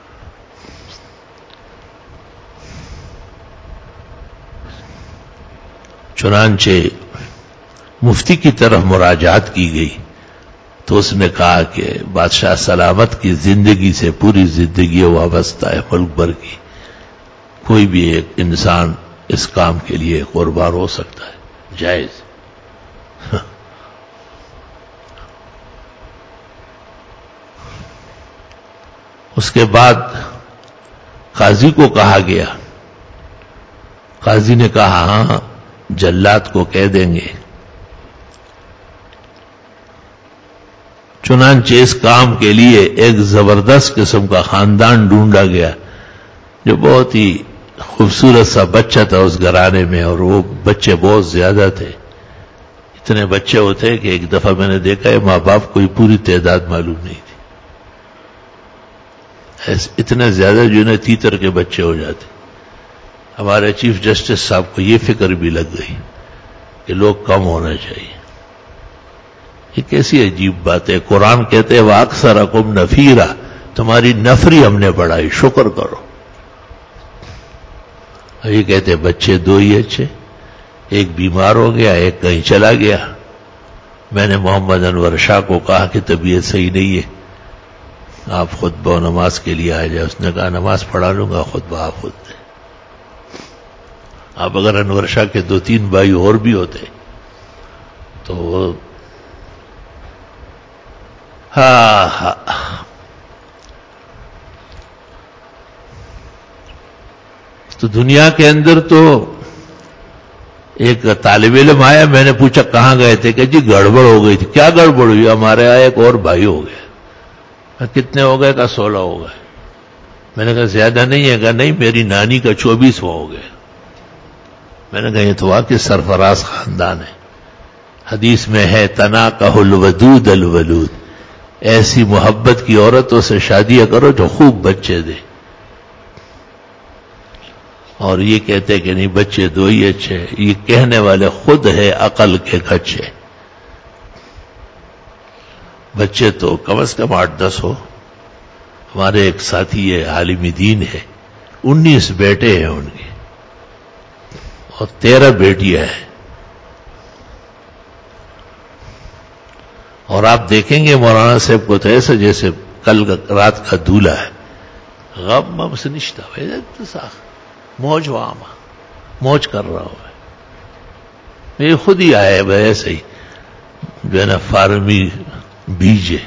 چنانچہ مفتی کی طرف مراجعات کی گئی تو اس نے کہا کہ بادشاہ سلامت کی زندگی سے پوری زندگی وابستہ ہے ملک بھر کی، کوئی بھی ایک انسان اس کام کے لیے قربان ہو سکتا ہے، جائز. اس کے بعد قاضی کو کہا گیا. قاضی نے کہا ہاں جلات کو کہہ دیں گے. چنانچہ اس کام کے لیے ایک زبردست قسم کا خاندان ڈھونڈا گیا جو بہت ہی خوبصورت سا بچہ تھا اس گھرانے میں، اور وہ بچے بہت زیادہ تھے. اتنے بچے ہوتے کہ ایک دفعہ میں نے دیکھا ہے ماں باپ کوئی پوری تعداد معلوم نہیں تھی. اتنے زیادہ جو ہے تیتر کے بچے ہو جاتے. ہمارے چیف جسٹس صاحب کو یہ فکر بھی لگ گئی کہ لوگ کم ہونا چاہیے. یہ کیسی عجیب بات ہے. قرآن کہتے ہیں وَأَكْثَرَكُمْ نَفِيرًا، تمہاری نفری ہم نے بڑھائی، شکر کرو. یہ کہتے ہیں بچے 2 ہی اچھے، ایک بیمار ہو گیا، ایک کہیں چلا گیا. میں نے محمد انور شاہ کو کہا کہ طبیعت صحیح نہیں ہے، آپ خطبہ و نماز کے لیے آ جائے. اس نے کہا نماز پڑھا لوں گا، خطبہ آپ خود دیں. آپ اگر انور شاہ کے 2-3 بھائی اور بھی ہوتے تو تو دنیا کے اندر تو ایک طالب علم آیا، میں نے پوچھا کہاں گئے تھے، کہ جی گڑبڑ ہو گئی تھی. کیا گڑبڑ ہوئی؟ ہمارے آئے ایک اور بھائی ہو گیا. کتنے ہو گئے؟ کہا 16 ہو گئے. میں نے کہا زیادہ نہیں ہے؟ کہا نہیں، میری نانی کا 24واں ہو گیا. میں نے کہا یہ تو واقعی سرفراز خاندان ہے. حدیث میں ہے تناکہ الودود الولود، ایسی محبت کی عورتوں سے شادیاں کرو جو خوب بچے دے. اور یہ کہتے کہ نہیں بچے 2 ہی اچھے. یہ کہنے والے خود ہے عقل کے کچے. بچے تو کم از کم 8-10 ہو. ہمارے ایک ساتھی ہے عالم دین ہے، 19 بیٹے ہیں ان کے اور 13 بیٹیاں ہیں. اور آپ دیکھیں گے مولانا صاحب کو تو ایسا جیسے کل رات کا دولہا ہے. غم مم سے نشتا موج وام موج کر رہا ہوں. یہ خود ہی آئے بھائی ایسے ہی جو ہے نا فارمی بیجے.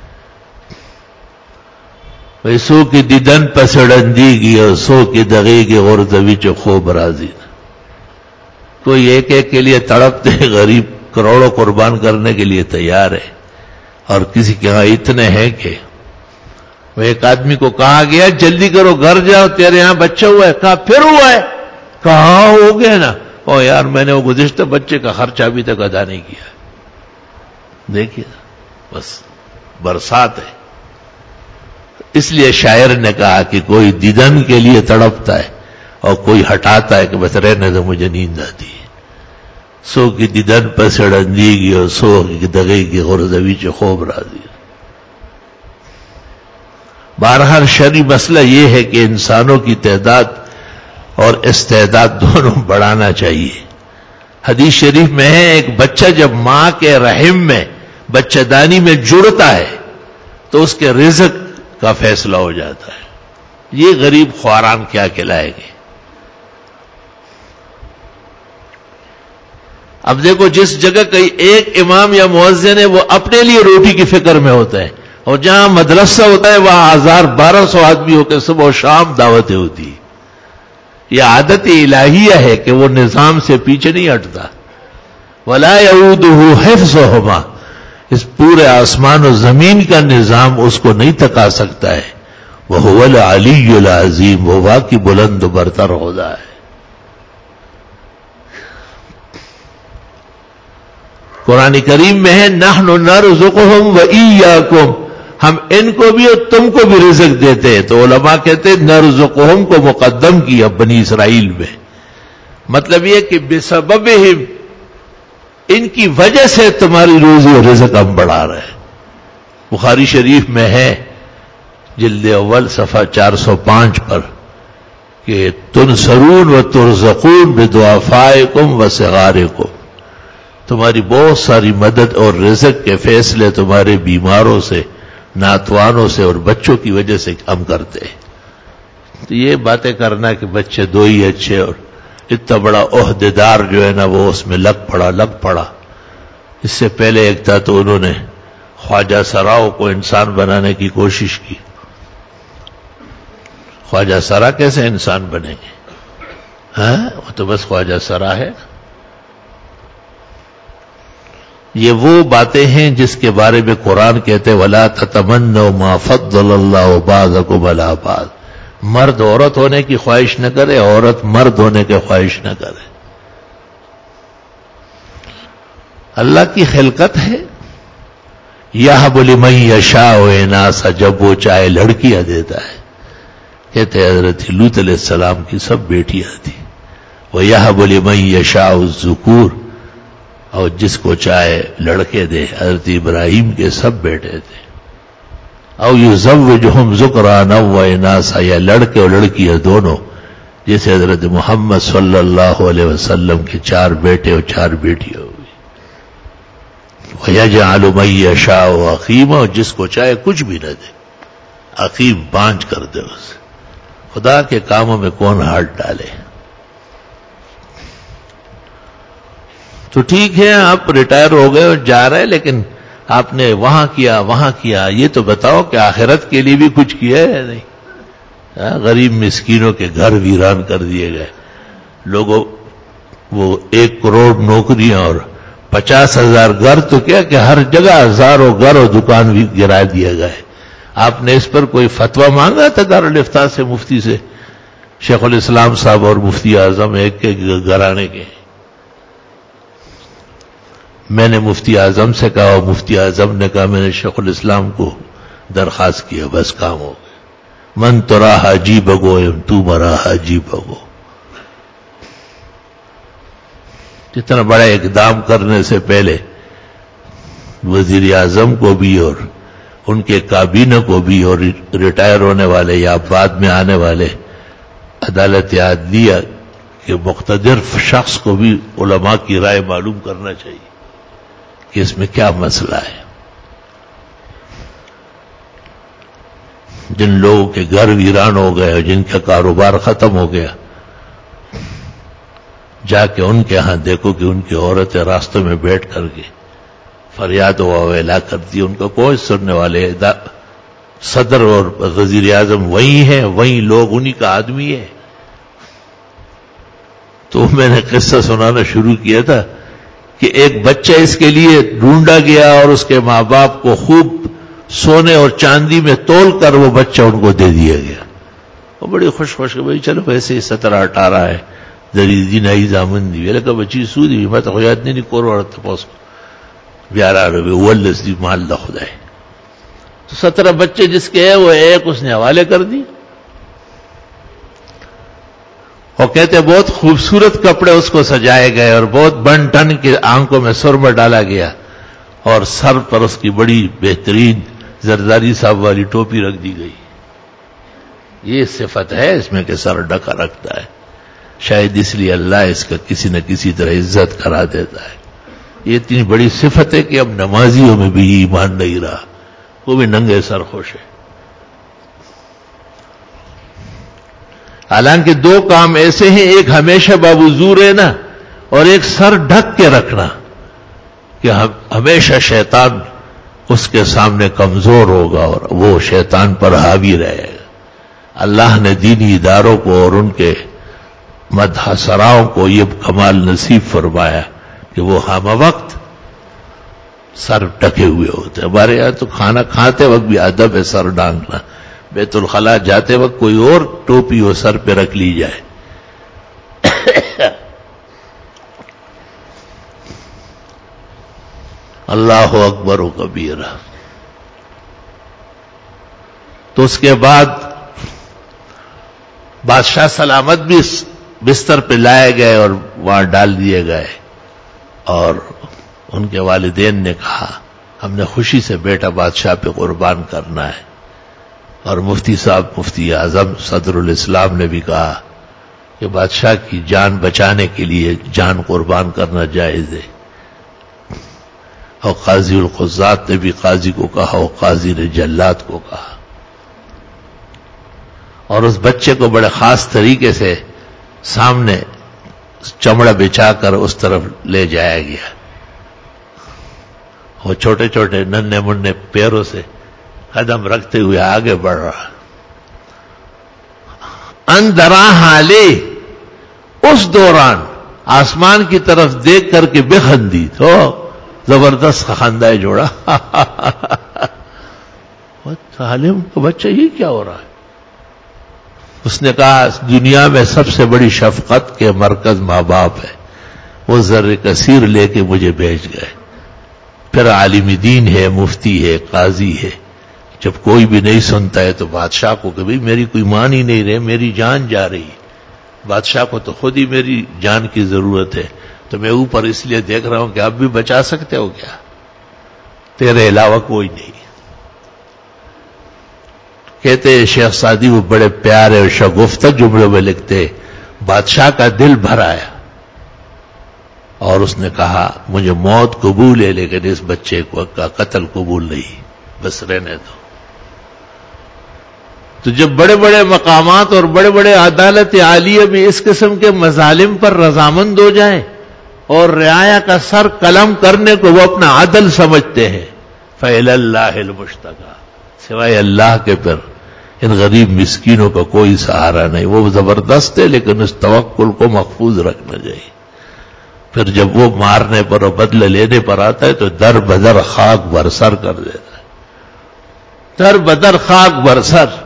بھائی سو کی دیدن پسڑندی گی اور سو کی دغی کی غرزوی چو خوب راضی. کوئی ایک کے لیے تڑپتے غریب کروڑوں قربان کرنے کے لیے تیار ہے، اور کسی کے ہاں اتنے ہیں کہ وہ ایک آدمی کو کہا گیا جلدی کرو گھر جاؤ تیرے یہاں بچہ ہوا ہے. کہا پھر ہوا ہے؟ کہاں ہو گیا نا. او یار میں نے وہ گزشتہ بچے کا خرچہ ابھی تک ادا نہیں کیا. دیکھیے بس برسات ہے. اس لیے شاعر نے کہا کہ کوئی دیدن کے لیے تڑپتا ہے اور کوئی ہٹاتا ہے کہ بس رہنے دو مجھے نیند آتی ہے. سو کی دیدن پسڑندی گی اور سو کی دغے کی غرزوی چو خوب راضی. بہرحال شرعی مسئلہ یہ ہے کہ انسانوں کی تعداد اور استعداد دونوں بڑھانا چاہیے. حدیث شریف میں ہے ایک بچہ جب ماں کے رحم میں بچہ دانی میں جڑتا ہے تو اس کے رزق کا فیصلہ ہو جاتا ہے. یہ غریب خواران کیا کھلائیں گے؟ اب دیکھو جس جگہ کئی ایک امام یا مؤذن ہے وہ اپنے لیے روٹی کی فکر میں ہوتا ہے، اور جہاں مدرسہ ہوتا ہے وہاں 1000-1200 آدمی ہو کے صبح و شام دعوتیں ہوتی. یہ عادت الہیہ ہے کہ وہ نظام سے پیچھے نہیں ہٹتا. وَلَا يَعُودُهُ حِفْظُهُمَا، اس پورے آسمان و زمین کا نظام اس کو نہیں تکا سکتا ہے. وَهُوَ الْعَلِيُّ الْعَظِيمُ، وہ واقعی بلند و برتر خدا ہے. قرآن کریم میں ہے نحن نرزقهم وإياكم ہم ان کو بھی اور تم کو بھی رزق دیتے ہیں. تو علماء کہتے ہیں نرزقہم کو مقدم کیا بنی اسرائیل میں. مطلب یہ کہ بسببہم، ان کی وجہ سے تمہاری روزی اور رزق ہم بڑھا رہے ہیں. بخاری شریف میں ہے جلد اول صفحہ 405 پر کہ تنصرون و ترزقون بضعفائکم و صغارکم، تمہاری بہت ساری مدد اور رزق کے فیصلے تمہارے بیماروں سے، ناتوانوں سے اور بچوں کی وجہ سے ہم کرتے ہیں. تو یہ باتیں کرنا کہ بچے دو ہی اچھے اور اتنا بڑا عہدیدار جو ہے نا وہ اس میں لگ پڑا. اس سے پہلے ایک تھا تو انہوں نے خواجہ سراؤ کو انسان بنانے کی کوشش کی. خواجہ سرا کیسے انسان بنیں گے؟ ہاں وہ تو بس خواجہ سرا ہے. یہ وہ باتیں ہیں جس کے بارے میں قرآن کہتے وَلَا تَتَمَنَّوْا مَا فَضَّلَ اللَّهُ بَعْضَكُمْ عَلَىٰ بَعْضٍ. مرد عورت ہونے کی خواہش نہ کرے، عورت مرد ہونے کی خواہش نہ کرے. اللہ کی خلقت ہے. یَهَبُ لِمَن یَشَاءُ إِنَاثًا، جب وہ چاہے لڑکیاں دیتا ہے. کہتے حضرت لوط علیہ السلام کی سب بیٹیاں تھیں. وَيَهَبُ لِمَن يَشَاءُ الذُّكُورَ، اور جس کو چاہے لڑکے دے. حضرت ابراہیم کے سب بیٹے تھے. او یزوجہم ذکرانا و اناسا، یا لڑکے اور لڑکیاں دونوں، جیسے حضرت محمد صلی اللہ علیہ وسلم کے 4 بیٹے اور 4 بیٹیاں ہوئی. وَيَجْعَلُ مَن يَشَاءُ عَقِيمًا، اور جس کو چاہے کچھ بھی نہ دے، عقیم بانج کر دے اسے. خدا کے کاموں میں کون ہاتھ ڈالے؟ تو ٹھیک ہے آپ ریٹائر ہو گئے اور جا رہے، لیکن آپ نے وہاں کیا، یہ تو بتاؤ کہ آخرت کے لیے بھی کچھ کیا ہے یا نہیں؟ غریب مسکینوں کے گھر ویران کر دیے گئے. لوگوں وہ 1 کروڑ نوکریاں اور 50,000 گھر، تو کیا کہ ہر جگہ ہزاروں گھر اور دکان بھی گرا دیا گئے. آپ نے اس پر کوئی فتویٰ مانگا تھا دارالافتاء سے، مفتی سے؟ شیخ الاسلام صاحب اور مفتی اعظم ایک کے گھرانے کے. میں نے مفتی اعظم سے کہا اور مفتی اعظم نے کہا، میں نے شیخ الاسلام کو درخواست کیا، بس کام ہو گیا. من ترا حاجی بگو تو مرا حاجی بگو. اتنا بڑا اقدام کرنے سے پہلے وزیر اعظم کو بھی اور ان کے کابینہ کو بھی اور ریٹائر ہونے والے یا بعد میں آنے والے عدالت عدلیہ کے مقتدر شخص کو بھی علماء کی رائے معلوم کرنا چاہیے کہ اس میں کیا مسئلہ ہے. جن لوگوں کے گھر ویران ہو گئے اور جن کا کاروبار ختم ہو گیا، جا کے ان کے ہاں دیکھو کہ ان کی عورتیں راستوں میں بیٹھ کر کے فریاد و اویلا کرتی. ان کو کوئی سننے والے، صدر اور وزیر اعظم وہی ہیں، وہی لوگ، انہی کا آدمی ہے. تو میں نے قصہ سنانا شروع کیا تھا کہ ایک بچہ اس کے لیے ڈھونڈا گیا اور اس کے ماں باپ کو خوب سونے اور چاندی میں تول کر وہ بچہ ان کو دے دیا گیا. وہ بڑی خوش کہ بھائی چلو ویسے ہی 17-18 ہے، دریدی نئی زامن دی لکه بچی سودی ما ته خو یاد نه کور ورته پوس بیار عربی ولس دی مال د خدای. تو 17 بچے جس کے ہیں وہ ایک اس نے حوالے کر دی. اور کہتے بہت خوبصورت کپڑے اس کو سجائے گئے اور بہت بن ٹن کے آنکھوں میں سرما ڈالا گیا اور سر پر اس کی بڑی بہترین زرداری صاحب والی ٹوپی رکھ دی گئی. یہ صفت ہے اس میں کہ سر ڈھکا رکھتا ہے. شاید اس لیے اللہ اس کا کسی نہ کسی طرح عزت کرا دیتا ہے. یہ اتنی بڑی صفت ہے کہ اب نمازیوں میں بھی ایمان نہیں رہا، وہ بھی ننگے سر خوش ہے. حالانکہ 2 کام ایسے ہیں، ایک ہمیشہ باوضو رہنا اور ایک سر ڈھک کے رکھنا، کہ ہمیشہ شیطان اس کے سامنے کمزور ہوگا اور وہ شیطان پر حاوی رہے گا. اللہ نے دینی اداروں کو اور ان کے مدح سراؤں کو یہ کمال نصیب فرمایا کہ وہ ہم وقت سر ڈھکے ہوئے ہوتے. ہمارے یہاں تو کھانا کھاتے وقت بھی ادب ہے سر ڈھانکنا. بیت الخلاء جاتے وقت کوئی اور ٹوپی ہو سر پہ رکھ لی جائے. اللہ اکبر و کبیرہ. تو اس کے بعد بادشاہ سلامت بھی بستر پہ لائے گئے اور وہاں ڈال دیے گئے، اور ان کے والدین نے کہا ہم نے خوشی سے بیٹا بادشاہ پہ قربان کرنا ہے، اور مفتی صاحب مفتی اعظم صدر الاسلام نے بھی کہا کہ بادشاہ کی جان بچانے کے لیے جان قربان کرنا جائز ہے، اور قاضی القضات نے بھی قاضی کو کہا اور قاضی نے جلاد کو کہا، اور اس بچے کو بڑے خاص طریقے سے سامنے چمڑا بچھا کر اس طرف لے جایا گیا، وہ چھوٹے چھوٹے ننھے منھے پیروں سے قدم رکھتے ہوئے آگے بڑھ رہا، اندرا حالے اس دوران آسمان کی طرف دیکھ کر کے بے خندی تو زبردست خندہ جوڑا عالم کا بچہ یہ کیا ہو رہا ہے؟ اس نے کہا دنیا میں سب سے بڑی شفقت کے مرکز ماں باپ ہے، وہ زر کثیر لے کے مجھے بھیج گئے، پھر عالم دین ہے، مفتی ہے، قاضی ہے، جب کوئی بھی نہیں سنتا ہے تو بادشاہ کو کہ بھئی میری کوئی مان ہی نہیں رہے، میری جان جا رہی ہے، بادشاہ کو تو خود ہی میری جان کی ضرورت ہے، تو میں اوپر اس لیے دیکھ رہا ہوں کہ آپ بھی بچا سکتے ہو کیا؟ تیرے علاوہ کوئی نہیں۔ کہتے ہیں شیخ سعدی وہ بڑے پیارے اور شگفتہ جملوں میں لکھتے، بادشاہ کا دل بھر آیا اور اس نے کہا مجھے موت قبول ہے لیکن اس بچے کا قتل قبول نہیں، بس رہنے دو۔ تو جب بڑے بڑے مقامات اور بڑے بڑے عدالت عالیہ میں اس قسم کے مظالم پر رضامند ہو جائیں اور رعایا کا سر قلم کرنے کو وہ اپنا عدل سمجھتے ہیں، فَإِلَى اللَّهِ الْمُشْتَكَى، سوائے اللہ کے پر ان غریب مسکینوں کا کوئی سہارا نہیں۔ وہ زبردست ہے لیکن اس توکل کو محفوظ رکھنا چاہیے۔ پھر جب وہ مارنے پر اور بدلہ لینے پر آتا ہے تو در بدر خاک برسر کر دیتا ہے، در بدر خاک برسر۔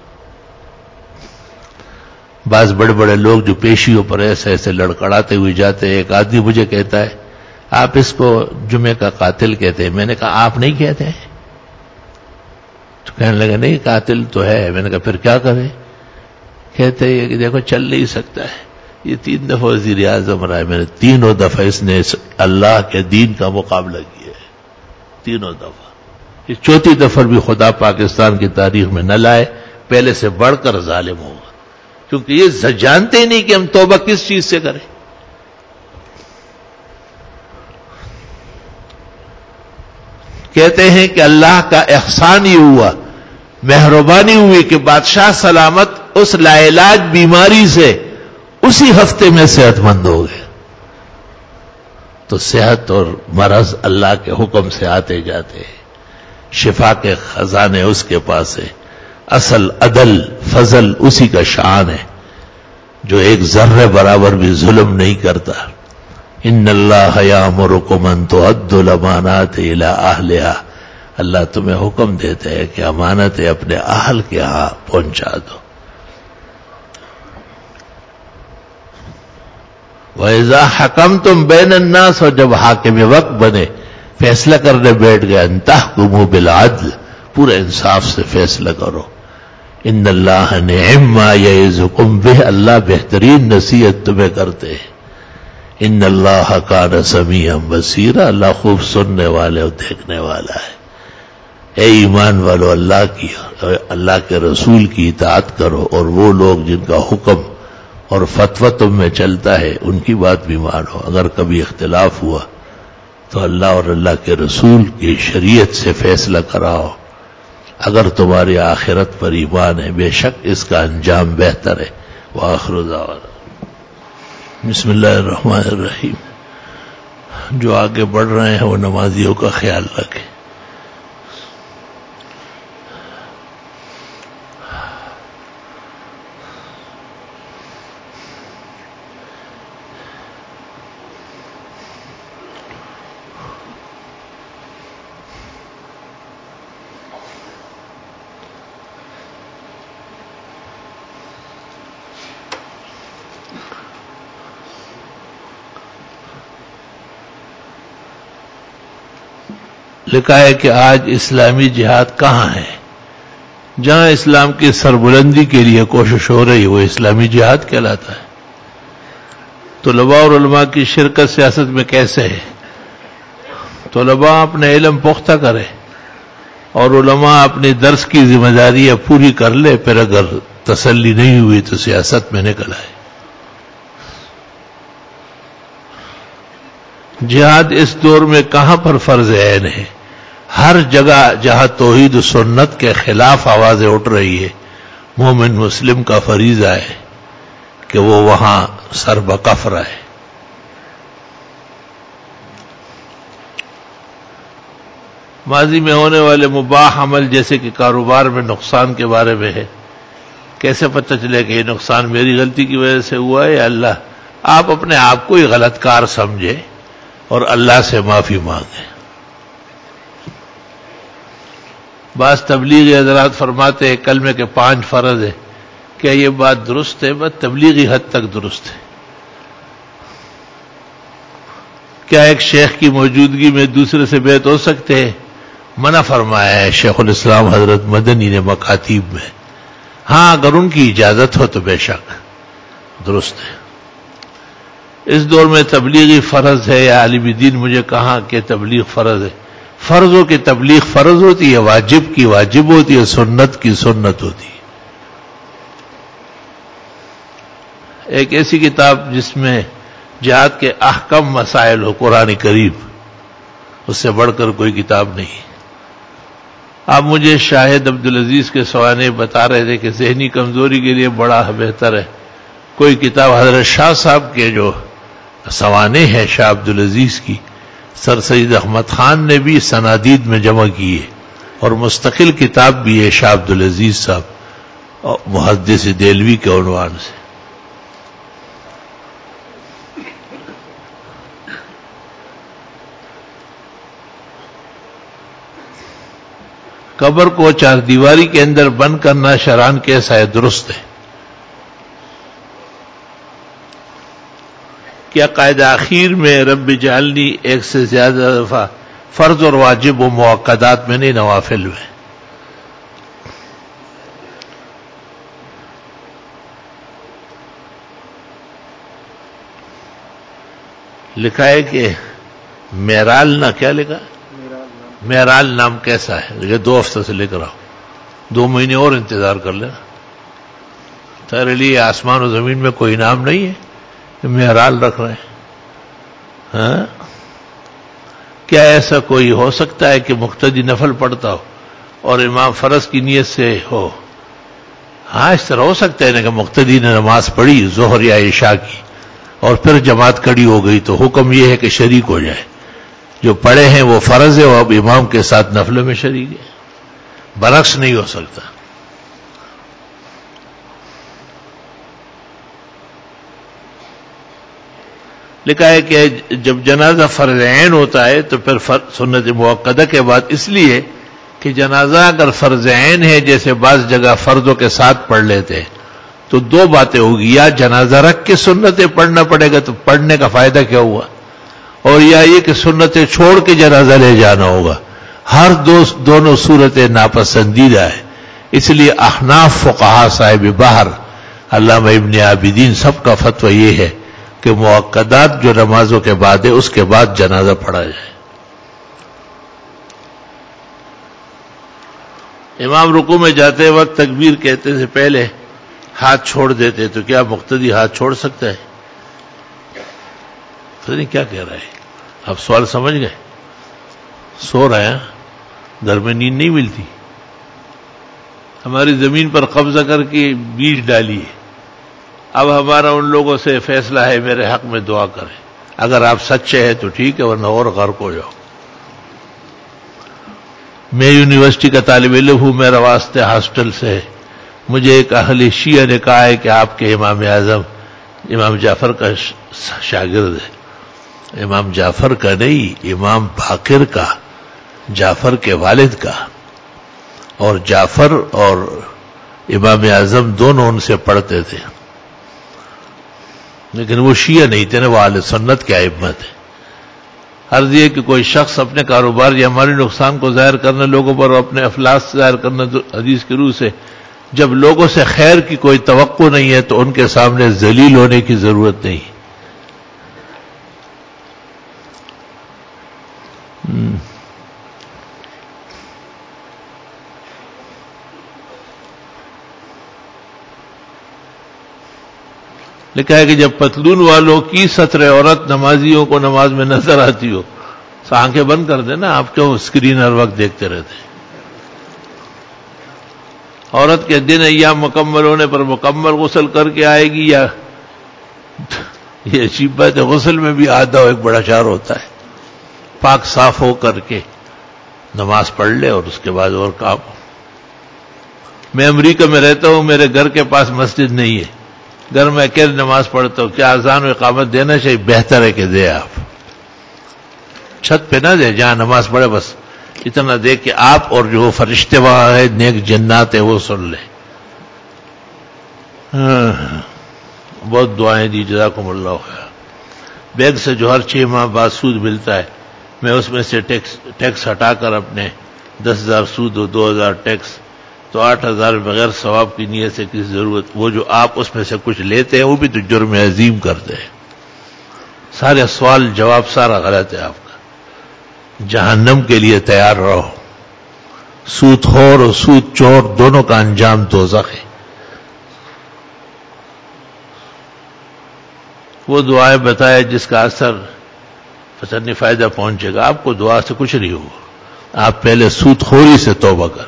بعض بڑے بڑے لوگ جو پیشیوں پر ایسے ایسے لڑکڑاتے ہوئے جاتے ہیں، ایک آدمی مجھے کہتا ہے آپ اس کو جمعے کا قاتل کہتے ہیں، میں نے کہا آپ نہیں کہتے ہیں؟ تو کہنے لگا نہیں قاتل تو ہے، میں نے کہا پھر کیا کریں؟ کہتے ہیں کہ دیکھو چل نہیں سکتا ہے، یہ 3 دفعہ وزیر اعظم رہا ہے، میں نے تینوں دفعہ اس نے اللہ کے دین کا مقابلہ کیا ہے، تینوں دفعہ، یہ چوتھی دفعہ بھی خدا پاکستان کی تاریخ میں نہ لائے، پہلے سے بڑھ کر ظالم ہوگا، کیونکہ یہ جانتے ہی نہیں کہ ہم توبہ کس چیز سے کریں۔ کہتے ہیں کہ اللہ کا احسان ہی ہوا، مہربانی ہوئی کہ بادشاہ سلامت اس لاعلاج بیماری سے اسی ہفتے میں صحت مند ہو گئے۔ تو صحت اور مرض اللہ کے حکم سے آتے جاتے ہیں، شفا کے خزانے اس کے پاس ہے، اصل عدل فضل اسی کا شان ہے جو ایک ذرے برابر بھی ظلم نہیں کرتا۔ ان اللہ یامرکم ان تؤدوا الامانات الی اہلہا، اللہ تمہیں حکم دیتا ہے کہ امانتیں اپنے اہل کے ہاں پہنچا دو۔ وَإِذَا حَكَمْتُمْ بَيْنَ النَّاسِ، اور جب حاکم وقت بنے، فیصلہ کرنے بیٹھ گئے، ان تحکموا بالعدل، پورے انصاف سے فیصلہ کرو۔ ان اللہ نعم ما یعظکم بہ، اللہ بہترین نصیحت تمہیں کرتے ہیں۔ ان اللہ کان سمیعا بصیرا، اللہ خوب سننے والے اور دیکھنے والا ہے۔ اے ایمان والو، اللہ کے رسول کی اطاعت کرو، اور وہ لوگ جن کا حکم اور فتویٰ تم میں چلتا ہے ان کی بات بھی مانو۔ اگر کبھی اختلاف ہوا تو اللہ اور اللہ کے رسول کی شریعت سے فیصلہ کراؤ۔ اگر تمہاری آخرت پر ایمان ہے بے شک اس کا انجام بہتر ہے۔ وآخر دعوانا بسم اللہ الرحمن الرحیم۔ جو آگے بڑھ رہے ہیں وہ نمازیوں کا خیال رکھیں۔ لکھا ہے کہ آج اسلامی جہاد کہاں ہے؟ جہاں اسلام کی سربلندی کے لیے کوشش ہو رہی وہ اسلامی جہاد کہلاتا ہے. طلباء اور علماء کی شرکت سیاست میں کیسے ہے؟ طلباء اپنے علم پختہ کرے اور علماء اپنی درس کی ذمہ داریاں پوری کر لے، پھر اگر تسلی نہیں ہوئی تو سیاست میں نکل آئے. جہاد اس دور میں کہاں پر فرض عین ہے؟ ہر جگہ جہاں توحید و سنت کے خلاف آوازیں اٹھ رہی ہے، مومن مسلم کا فریضہ ہے کہ وہ وہاں سر بکف رہے. ماضی میں ہونے والے مباح عمل جیسے کہ کاروبار میں نقصان کے بارے میں ہے، کیسے پتہ چلے کہ یہ نقصان میری غلطی کی وجہ سے ہوا ہے یا اللہ؟ آپ اپنے آپ کو ہی غلط کار سمجھے اور اللہ سے معافی مانگیں. بعض تبلیغی حضرات فرماتے ہیں کلمے کے 5 فرض ہے. کیا یہ بات درست ہے؟ بس تبلیغی حد تک درست ہے. کیا ایک شیخ کی موجودگی میں دوسرے سے بیعت ہو سکتے ہیں؟ منع فرمایا ہے شیخ الاسلام حضرت مدنی نے مکاتیب میں. ہاں اگر ان کی اجازت ہو تو بے شک درست ہے. اس دور میں تبلیغی فرض ہے یا عالم دین مجھے کہاں کہ تبلیغ فرض ہے؟ فرضوں کی تبلیغ فرض ہوتی ہے، واجب کی واجب ہوتی ہے، سنت کی سنت ہوتی ہے. ایک ایسی کتاب جس میں جہاد کے احکم مسائل ہو، قرآن کریم، اس سے بڑھ کر کوئی کتاب نہیں. آپ مجھے شاہد عبدالعزیز کے سوانح بتا رہے تھے کہ ذہنی کمزوری کے لیے بڑا بہتر ہے کوئی کتاب. حضرت شاہ صاحب کے جو سوانح ہے شاہ عبدالعزیز کی، سر سید احمد خان نے بھی سنادید میں جمع کی ہے اور مستقل کتاب بھی ہے شاہ عبدالعزیز صاحب محدث دہلوی کے عنوان سے. قبر کو 4 دیواری کے اندر بند کرنا شرعاً کیسا ہے؟ درست ہے. کیا قاعدہ اخیر میں رب جعلنی ایک سے زیادہ دفعہ فرض اور واجب و مؤکدات میں نہیں، نوافل میں؟ لکھا ہے کہ میرال نہ، کیا لکھا؟ میرال نام کیسا ہے؟ لیکن 2 ہفتوں سے لے کر آؤ، 2 مہینے اور انتظار کر لینا. تیرے لیے آسمان و زمین میں کوئی نام نہیں ہے کہ میرال رکھ رہے ہیں. ہاں؟ کیا ایسا کوئی ہو سکتا ہے کہ مقتدی نفل پڑھتا ہو اور امام فرض کی نیت سے ہو؟ ہاں اس طرح ہو سکتا ہے نا کہ مقتدی نے نماز پڑھی ظہر یا عشاء کی اور پھر جماعت کھڑی ہو گئی تو حکم یہ ہے کہ شریک ہو جائے. جو پڑھے ہیں وہ فرض ہے اور اب امام کے ساتھ نفل میں شریک ہے. برعکس نہیں ہو سکتا. لکھا ہے کہ جب جنازہ فرض عین ہوتا ہے تو پھر سنت مؤکدہ کے بعد، اس لیے کہ جنازہ اگر فرض عین ہے جیسے بعض جگہ فرضوں کے ساتھ پڑھ لیتے تو 2 باتیں ہوگی، یا جنازہ رکھ کے سنتیں پڑھنا پڑے گا تو پڑھنے کا فائدہ کیا ہوا، اور یا یہ کہ سنتیں چھوڑ کے جنازہ لے جانا ہوگا. ہر دونوں صورتیں ناپسندیدہ ہے. اس لیے احناف فقہا صاحب بحر علامہ ابن عابدین سب کا فتویٰ یہ ہے کہ مؤکدات جو نمازوں کے بعد ہے اس کے بعد جنازہ پڑھا جائے. امام رکوع میں جاتے وقت تکبیر کہتے سے پہلے ہاتھ چھوڑ دیتے تو کیا مقتدی ہاتھ چھوڑ سکتا ہے؟ پتہ نہیں کیا کہہ رہا ہے. آپ سوال سمجھ گئے؟ سو رہے ہیں، گھر میں نیند نہیں ملتی. ہماری زمین پر قبضہ کر کے بیج ڈالی ہے. اب ہمارا ان لوگوں سے فیصلہ ہے میرے حق میں دعا کریں. اگر آپ سچے ہیں تو ٹھیک ہے ورنہ اور غرق ہو جاؤ. میں یونیورسٹی کا طالب علم ہوں، میرا واسطے ہاسٹل سے. مجھے ایک اہل شیعہ نے کہا ہے کہ آپ کے امام اعظم امام جعفر کا شاگرد ہے. امام جعفر کا نہیں، امام باقر کا، جعفر کے والد کا. اور جعفر اور امام اعظم دونوں ان سے پڑھتے تھے، لیکن وہ شیعہ نہیں تھے نا، وہ اہل سنت کے ائمہ تھے. عرض یہ کہ کوئی شخص اپنے کاروبار یا ہمارے نقصان کو ظاہر کرنا لوگوں پر اور اپنے افلاس ظاہر کرنا حدیث کی روح سے، جب لوگوں سے خیر کی کوئی توقع نہیں ہے تو ان کے سامنے ذلیل ہونے کی ضرورت نہیں۔ لکھا ہے کہ جب پتلون والوں کی سطر عورت نمازیوں کو نماز میں نظر آتی ہو تو آنکھیں بند کر دیں نا، آپ کیوں اسکرین ہر وقت دیکھتے رہتے ہیں؟ عورت کے دن ایام مکمل ہونے پر مکمل غسل کر کے آئے گی، یا یہ عجیب بات ہے، غسل میں بھی آدھا ایک بڑا شار ہوتا ہے، پاک صاف ہو کر کے نماز پڑھ لے اور اس کے بعد اور کام۔ میں امریکہ میں رہتا ہوں، میرے گھر کے پاس مسجد نہیں ہے، گھر میں اکیلے نماز پڑھتا ہوں، کیا اذان و اقامت دینا چاہیے؟ بہتر ہے کہ دے، آپ چھت پہ نہ دے، جہاں نماز پڑھے بس اتنا دے کہ آپ اور جو فرشتے وہاں ہے، نیک جنات ہے، وہ سن لے۔ بہت دعائیں دی، جزاکم اللہ خیر۔ بینک سے جو ہر 6 ماہ بعد سود ملتا ہے، میں اس میں سے ٹیکس ہٹا کر اپنے 10,000 سود اور 2,000 ٹیکس، تو 8,000 بغیر ثواب کی نیت سے کسی ضرورت، وہ جو آپ اس میں سے کچھ لیتے ہیں وہ بھی تو جرم عظیم کرتے ہیں۔ سارے سوال جواب سارا غلط ہے آپ کا۔ جہنم کے لیے تیار رہو، سود خور اور سود چور دونوں کا انجام دوزخ ہے۔ وہ دعائیں بتائے جس کا اثر پتہ نہیں فائدہ پہنچے گا، آپ کو دعا سے کچھ نہیں ہوگا، آپ پہلے سود خوری سے توبہ کریں۔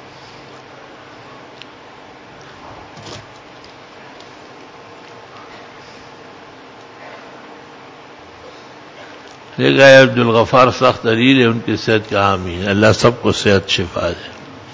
لے گئے عبد الغفار سخت علیل ہے، ان کی صحت کا حامی ہے، اللہ سب کو صحت شفا دے۔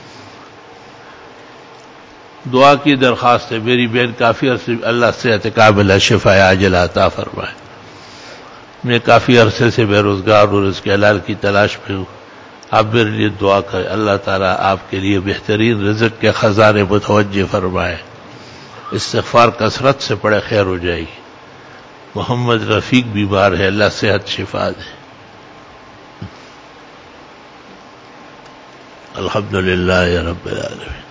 دعا کی درخواست ہے، میری بہن کافی عرصے اللہ صحت کاملہ شفا عاجلہ عطا فرمائے۔ میں کافی عرصے سے بے روزگار اور اس کے حلال کی تلاش میں ہوں، آپ میرے لیے دعا کریں، اللہ تعالیٰ آپ کے لیے بہترین رزق کے خزانے متوجہ فرمائے۔ استغفار کثرت سے پڑے، خیر ہو جائے گی۔ محمد رفیق بیمار ہے، اللہ صحت شفا دے۔ الحمدللہ رب العالمین۔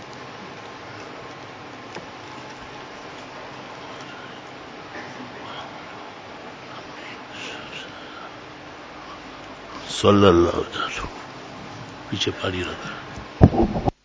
صلی اللہ علیہ وسلم۔ پیچھے پانی رکھا۔